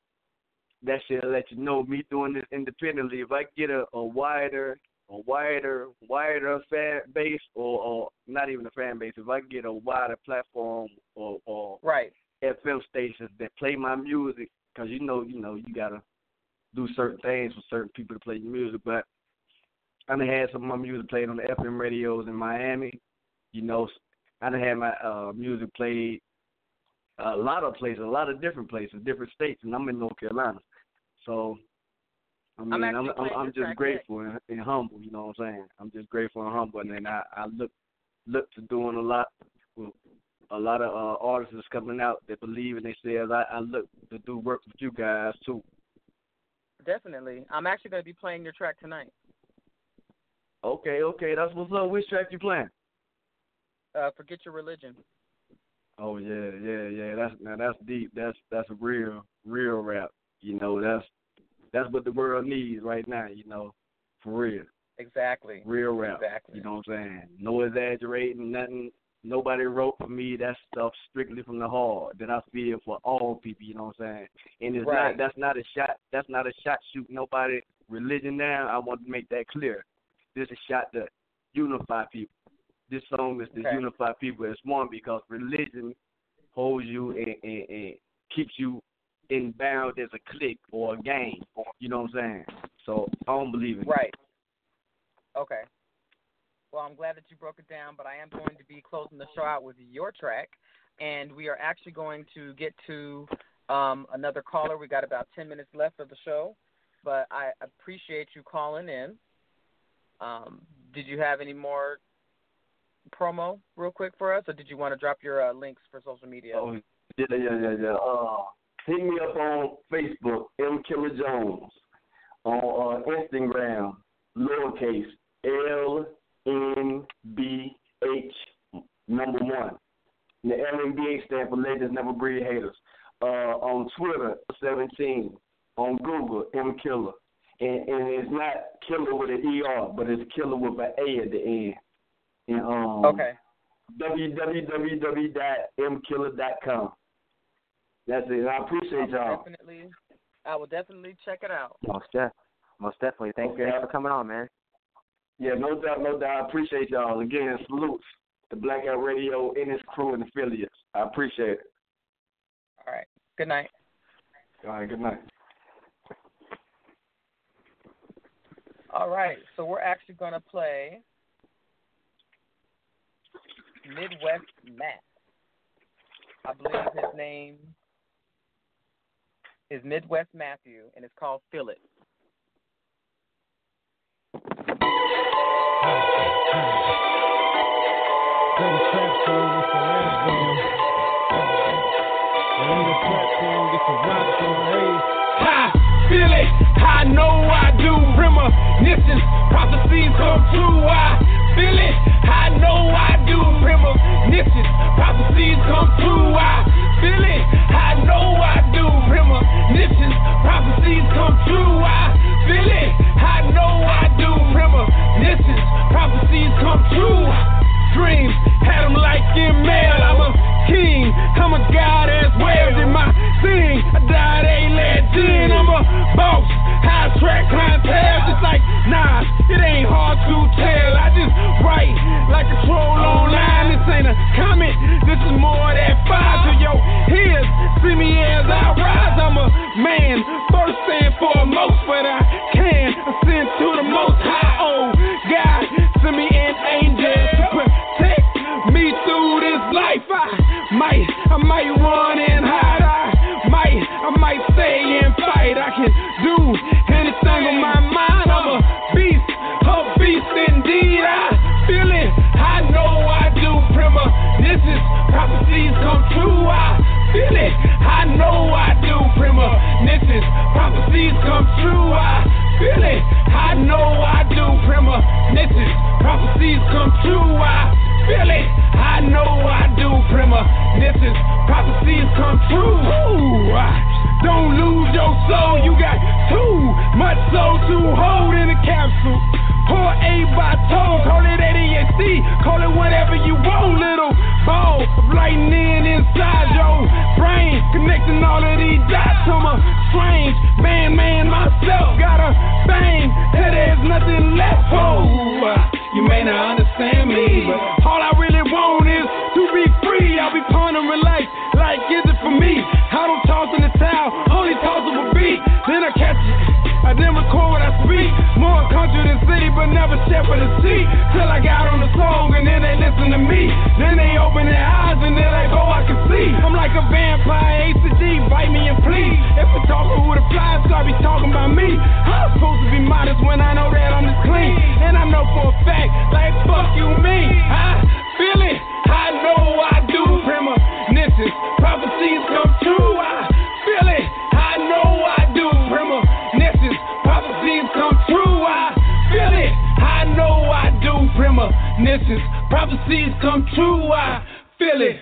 that should let you know me doing this independently. If I get a, a wider a wider, wider fan base, or, or not even a fan base, if I get a wider platform or, or right. F M stations that play my music, because you know, you know, you gotta do certain things for certain people to play your music. But I done had some of my music played on the F M radios in Miami. You know, I done had my uh, music played a lot of places, a lot of different places, different states, and I'm in North Carolina. So. I mean, I'm, I'm I'm, I'm, I'm just grateful and, and humble. You know what I'm saying? I'm just grateful and humble, and then I, I look look to doing a lot. With a lot of uh, artists that's coming out that believe in themselves. I, I look to do work with you guys too. Definitely. I'm actually going to be playing your track tonight. Okay, okay, that's what's up. Which track you playing? Uh, Forget Your Religion. Oh yeah, yeah, yeah. That's now that's deep. That's that's a real, real rap. You know, that's that's what the world needs right now. You know, for real. Exactly. Real rap. Exactly. You know what I'm saying? No exaggerating, nothing. Nobody wrote for me. That stuff strictly from the heart that I feel for all people. You know what I'm saying? And it's right. not. That's not a shot. That's not a shot shoot nobody religion down. I want to make that clear. This is a shot to unify people. This song is to okay. unify people as one because religion holds you and, and, and keeps you inbound as a clique or a gang. You know what I'm saying? So I don't believe in it. Right. Okay. Well, I'm glad that you broke it down, but I am going to be closing the show out with your track, and we are actually going to get to um, another caller. We got about ten minutes left of the show, but I appreciate you calling in. Um, did you have any more promo real quick for us, or did you want to drop your uh, links for social media? Oh, yeah, yeah, yeah, yeah. Uh, hit me up on Facebook, M Killer Jones, on uh, Instagram, lowercase L N B H number one. And the L N B H stands for Legends Never Breed Haters. Uh, on Twitter, seventeen. On Google, M Killer. And, and it's not killer with an E R, but it's killer with an A at the end. And, um, okay. w w w dot m killer dot com. That's it. I appreciate y'all. Definitely, I will definitely check it out. Most, def- most definitely. Thank Okay. you for coming on, man. Yeah, no doubt, no doubt. I appreciate y'all. Again, salutes to Blackout Radio and its crew and affiliates. I appreciate it. All right. Good night. All right, good night. All right. So we're actually going to play Midwest Matt. I believe his name is Midwest Matthew, and it's called Feel It. Play the trap song with the last song. And on the platform, get the rock song. Hey, I feel it. I know I do. Premonitions, prophecies come true. I feel it. I know I do. Premonitions, prophecies come true. I feel it. I know I do. Premonitions, prophecies come true. I feel it. I know I do. Premonitions, prophecies come true. Dreams, had them like in mail. I'm a king, I'm a god as well. Did my thing, I died a legend. I'm a boss, high track clientele. Just like Nas, it ain't hard to tell. I just write like a troll online. This ain't a comment, this is more than five to your ears. See me as I rise. I'm a man, first and foremost, but I can ascend to the most high. Oh God, send me an angel to protect me through this life. I might, I might run and hide. I might, I might stay and fight. I can do anything on my mind. I'm a beast, a beast indeed. I feel it. I know I do. Premonitions, prophecies come true. I feel it. I know I do. Premonitions, prophecies come true. I feel it. I know I do. Premonitions, prophecies come true. I feel it. I know I do. Premonitions, prophecies come true. Ooh, don't lose your soul. You got too much soul to hold in a capsule. Pour A by toe. Call it A D H D. Call it whatever you want. Little ball of lightning inside your brain, connecting all of these dots. I'm a strange man, man myself. Got a bang that there's nothing left. Oh, you may not understand me, but all I really want is to be free. I'll be pondering life like, is it for me? I don't toss in the towel, only toss up a beat. Then I catch it, I then record what I speak. More country than city, but never shepherd the sea. Till I got on the song and then they listen to me. Then they open their eyes and they're like, oh, I can see. I'm like a vampire, A C D, bite me and please. If we're talking with a fly, so I be talking about me. I'm supposed to be modest when I know that I'm just clean. And I know for a fact, like, fuck you mean. I feel it, I know I do. Premonitions, prophecies come true. I feel it, I know I do. Premonitions, prophecies come true. I feel it, I know I do. Premonitions, prophecies come true. I feel it.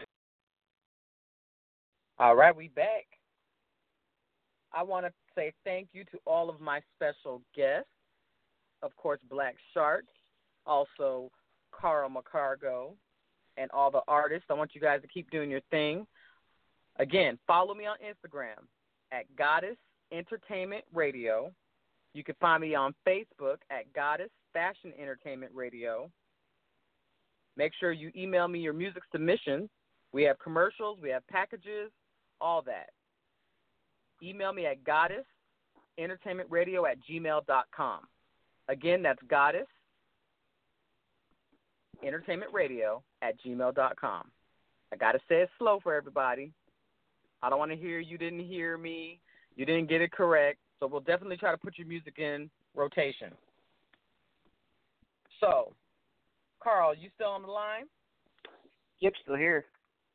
All right, we back. I want to say thank you to all of my special guests. Of course, Black Shark, also Carl McCargo, and all the artists. I want you guys to keep doing your thing. Again, follow me on Instagram at Goddess Entertainment Radio. You can find me on Facebook at Goddess Fashion Entertainment Radio. Make sure you email me your music submissions. We have commercials, we have packages, all that. email me at goddess entertainment radio at gmail dot com. Again, that's goddess entertainment radio at gmail dot com. I got to say it slow for everybody. I don't want to hear you didn't hear me, you didn't get it correct. So we'll definitely try to put your music in rotation. So, Carl, you still on the line? Yep, still here.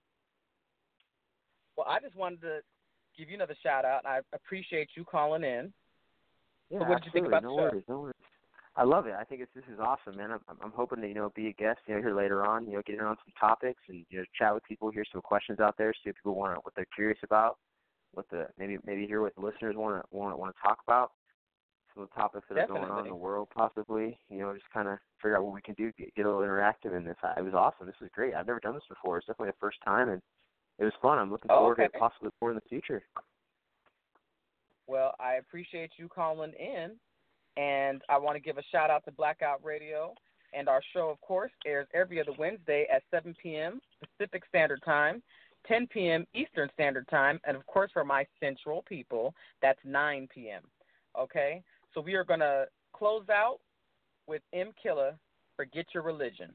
Well, I just wanted to give you another shout out. I appreciate you calling in. Yeah, so what did you think absolutely. about no the show? worries, no worries. I love it. I think it's, this is awesome, man. I'm, I'm hoping to, you know, be a guest, you know, here later on, you know, get in on some topics and, you know, chat with people, hear some questions out there, see what people want to, what they're curious about, what the, maybe, maybe hear what the listeners want to, want to, want to talk about, some of the topics that Definitely. are going on in the world, possibly, you know, just kind of figure out what we can do, get, get a little interactive in this. It was awesome. This was great. I've never done this before. It's definitely the first time, and it was fun. I'm looking Oh, forward okay. to it possibly more in the future. Well, I appreciate you calling in, and I want to give a shout-out to Blackout Radio. And our show, of course, airs every other Wednesday at seven p.m. Pacific Standard Time, ten p.m. Eastern Standard Time, and, of course, for my Central people, that's nine p.m., okay? So we are going to close out with M. Killer, Forget Your Religion.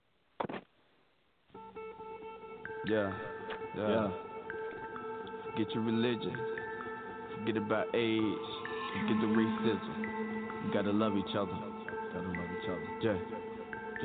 Yeah, yeah. yeah. Forget your religion. Forget about age. Forget the racism. You gotta love each other. Gotta love each other. Yeah. Yeah.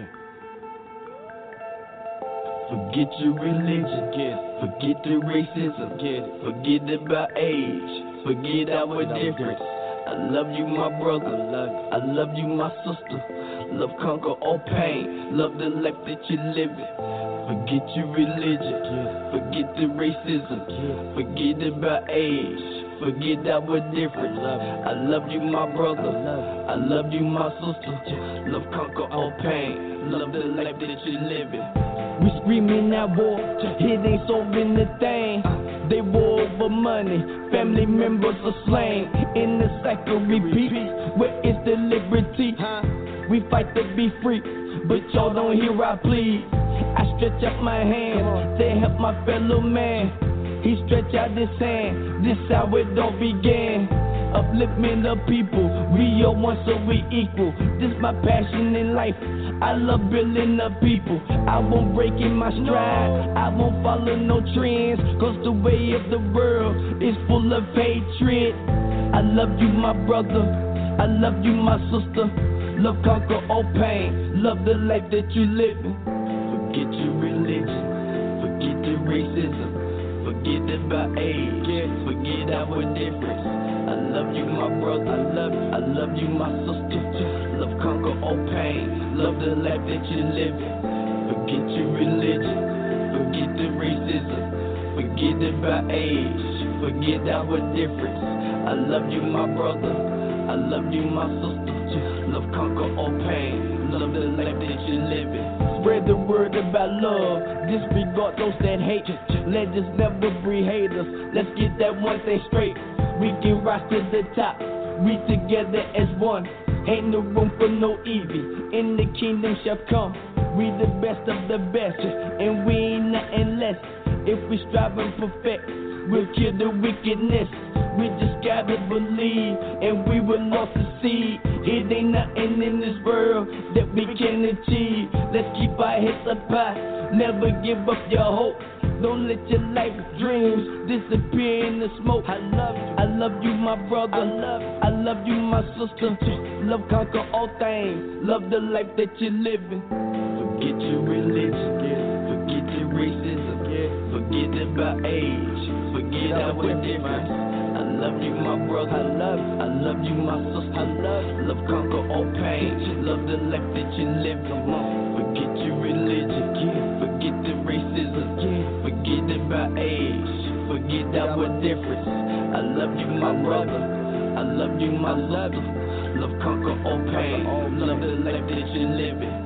Forget your religion. Get it. Forget the racism. Get it. Forget about age. Forget our difference. I love you, my brother. I love you. I love you, my sister. Love conquer all pain. Love the life that you live in. Forget your religion. Forget the racism. Forget about age. Forget our difference. I love you, my brother. I love you, my sister. Love conquer all pain. Love the life that you live in. We screaming at war. It ain't solving the thing. They war over money. Family members are slain. In the cycle repeat. Where is the liberty? We fight to be free, but y'all don't hear I plead. I stretch out my hand to help my fellow man. He stretch out his hand, this how it all began. Uplifting the people, we are one so we equal. This my passion in life, I love building up people. I won't break in my stride, I won't follow no trends. Cause the way of the world is full of hatred. I love you, my brother, I love you, my sister. Love conquer all pain, love the life that you live in. Forget your religion, forget the racism. Forget about age, forget our difference. I love you, my brother, I love you, I love you, my sister. Love conquer all pain, love the life that you live in. Forget your religion, forget the racism. Forget about age, forget our difference. I love you, my brother, I love you, my sister. Love conquer all pain, love the life that you live in. Spread the word about love, disregard those that hate. Legends never breed haters, let's get that one thing straight. We can rise to the top, we together as one. Ain't no room for no evil, in the kingdom shall come. We the best of the best, and we ain't nothing less. If we strive and perfect, we'll kill the wickedness. We just gotta believe, and we will all succeed. It ain't nothing in this world that we can achieve. Let's keep our heads up high, never give up your hope. Don't let your life dreams disappear in the smoke. I love you, I love you, my brother. I love, I love you, my sister. Love conquer all things. Love the life that you live in. Forget your religion, forget your racism, forget about age, forget our difference. I love you, my brother. I love, I love you, my sister. I love, love conquer all pain. Love the life that you live in. Forget your religion, forget the racism, forget about age, forget our difference. I love you, my brother. I love you, my sister. Love conquer all pain. Love the life that you live in.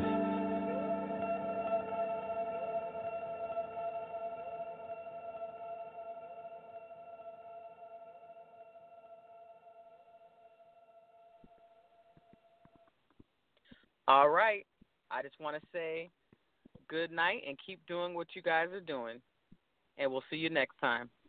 All right. I just want to say good night and keep doing what you guys are doing. And we'll see you next time.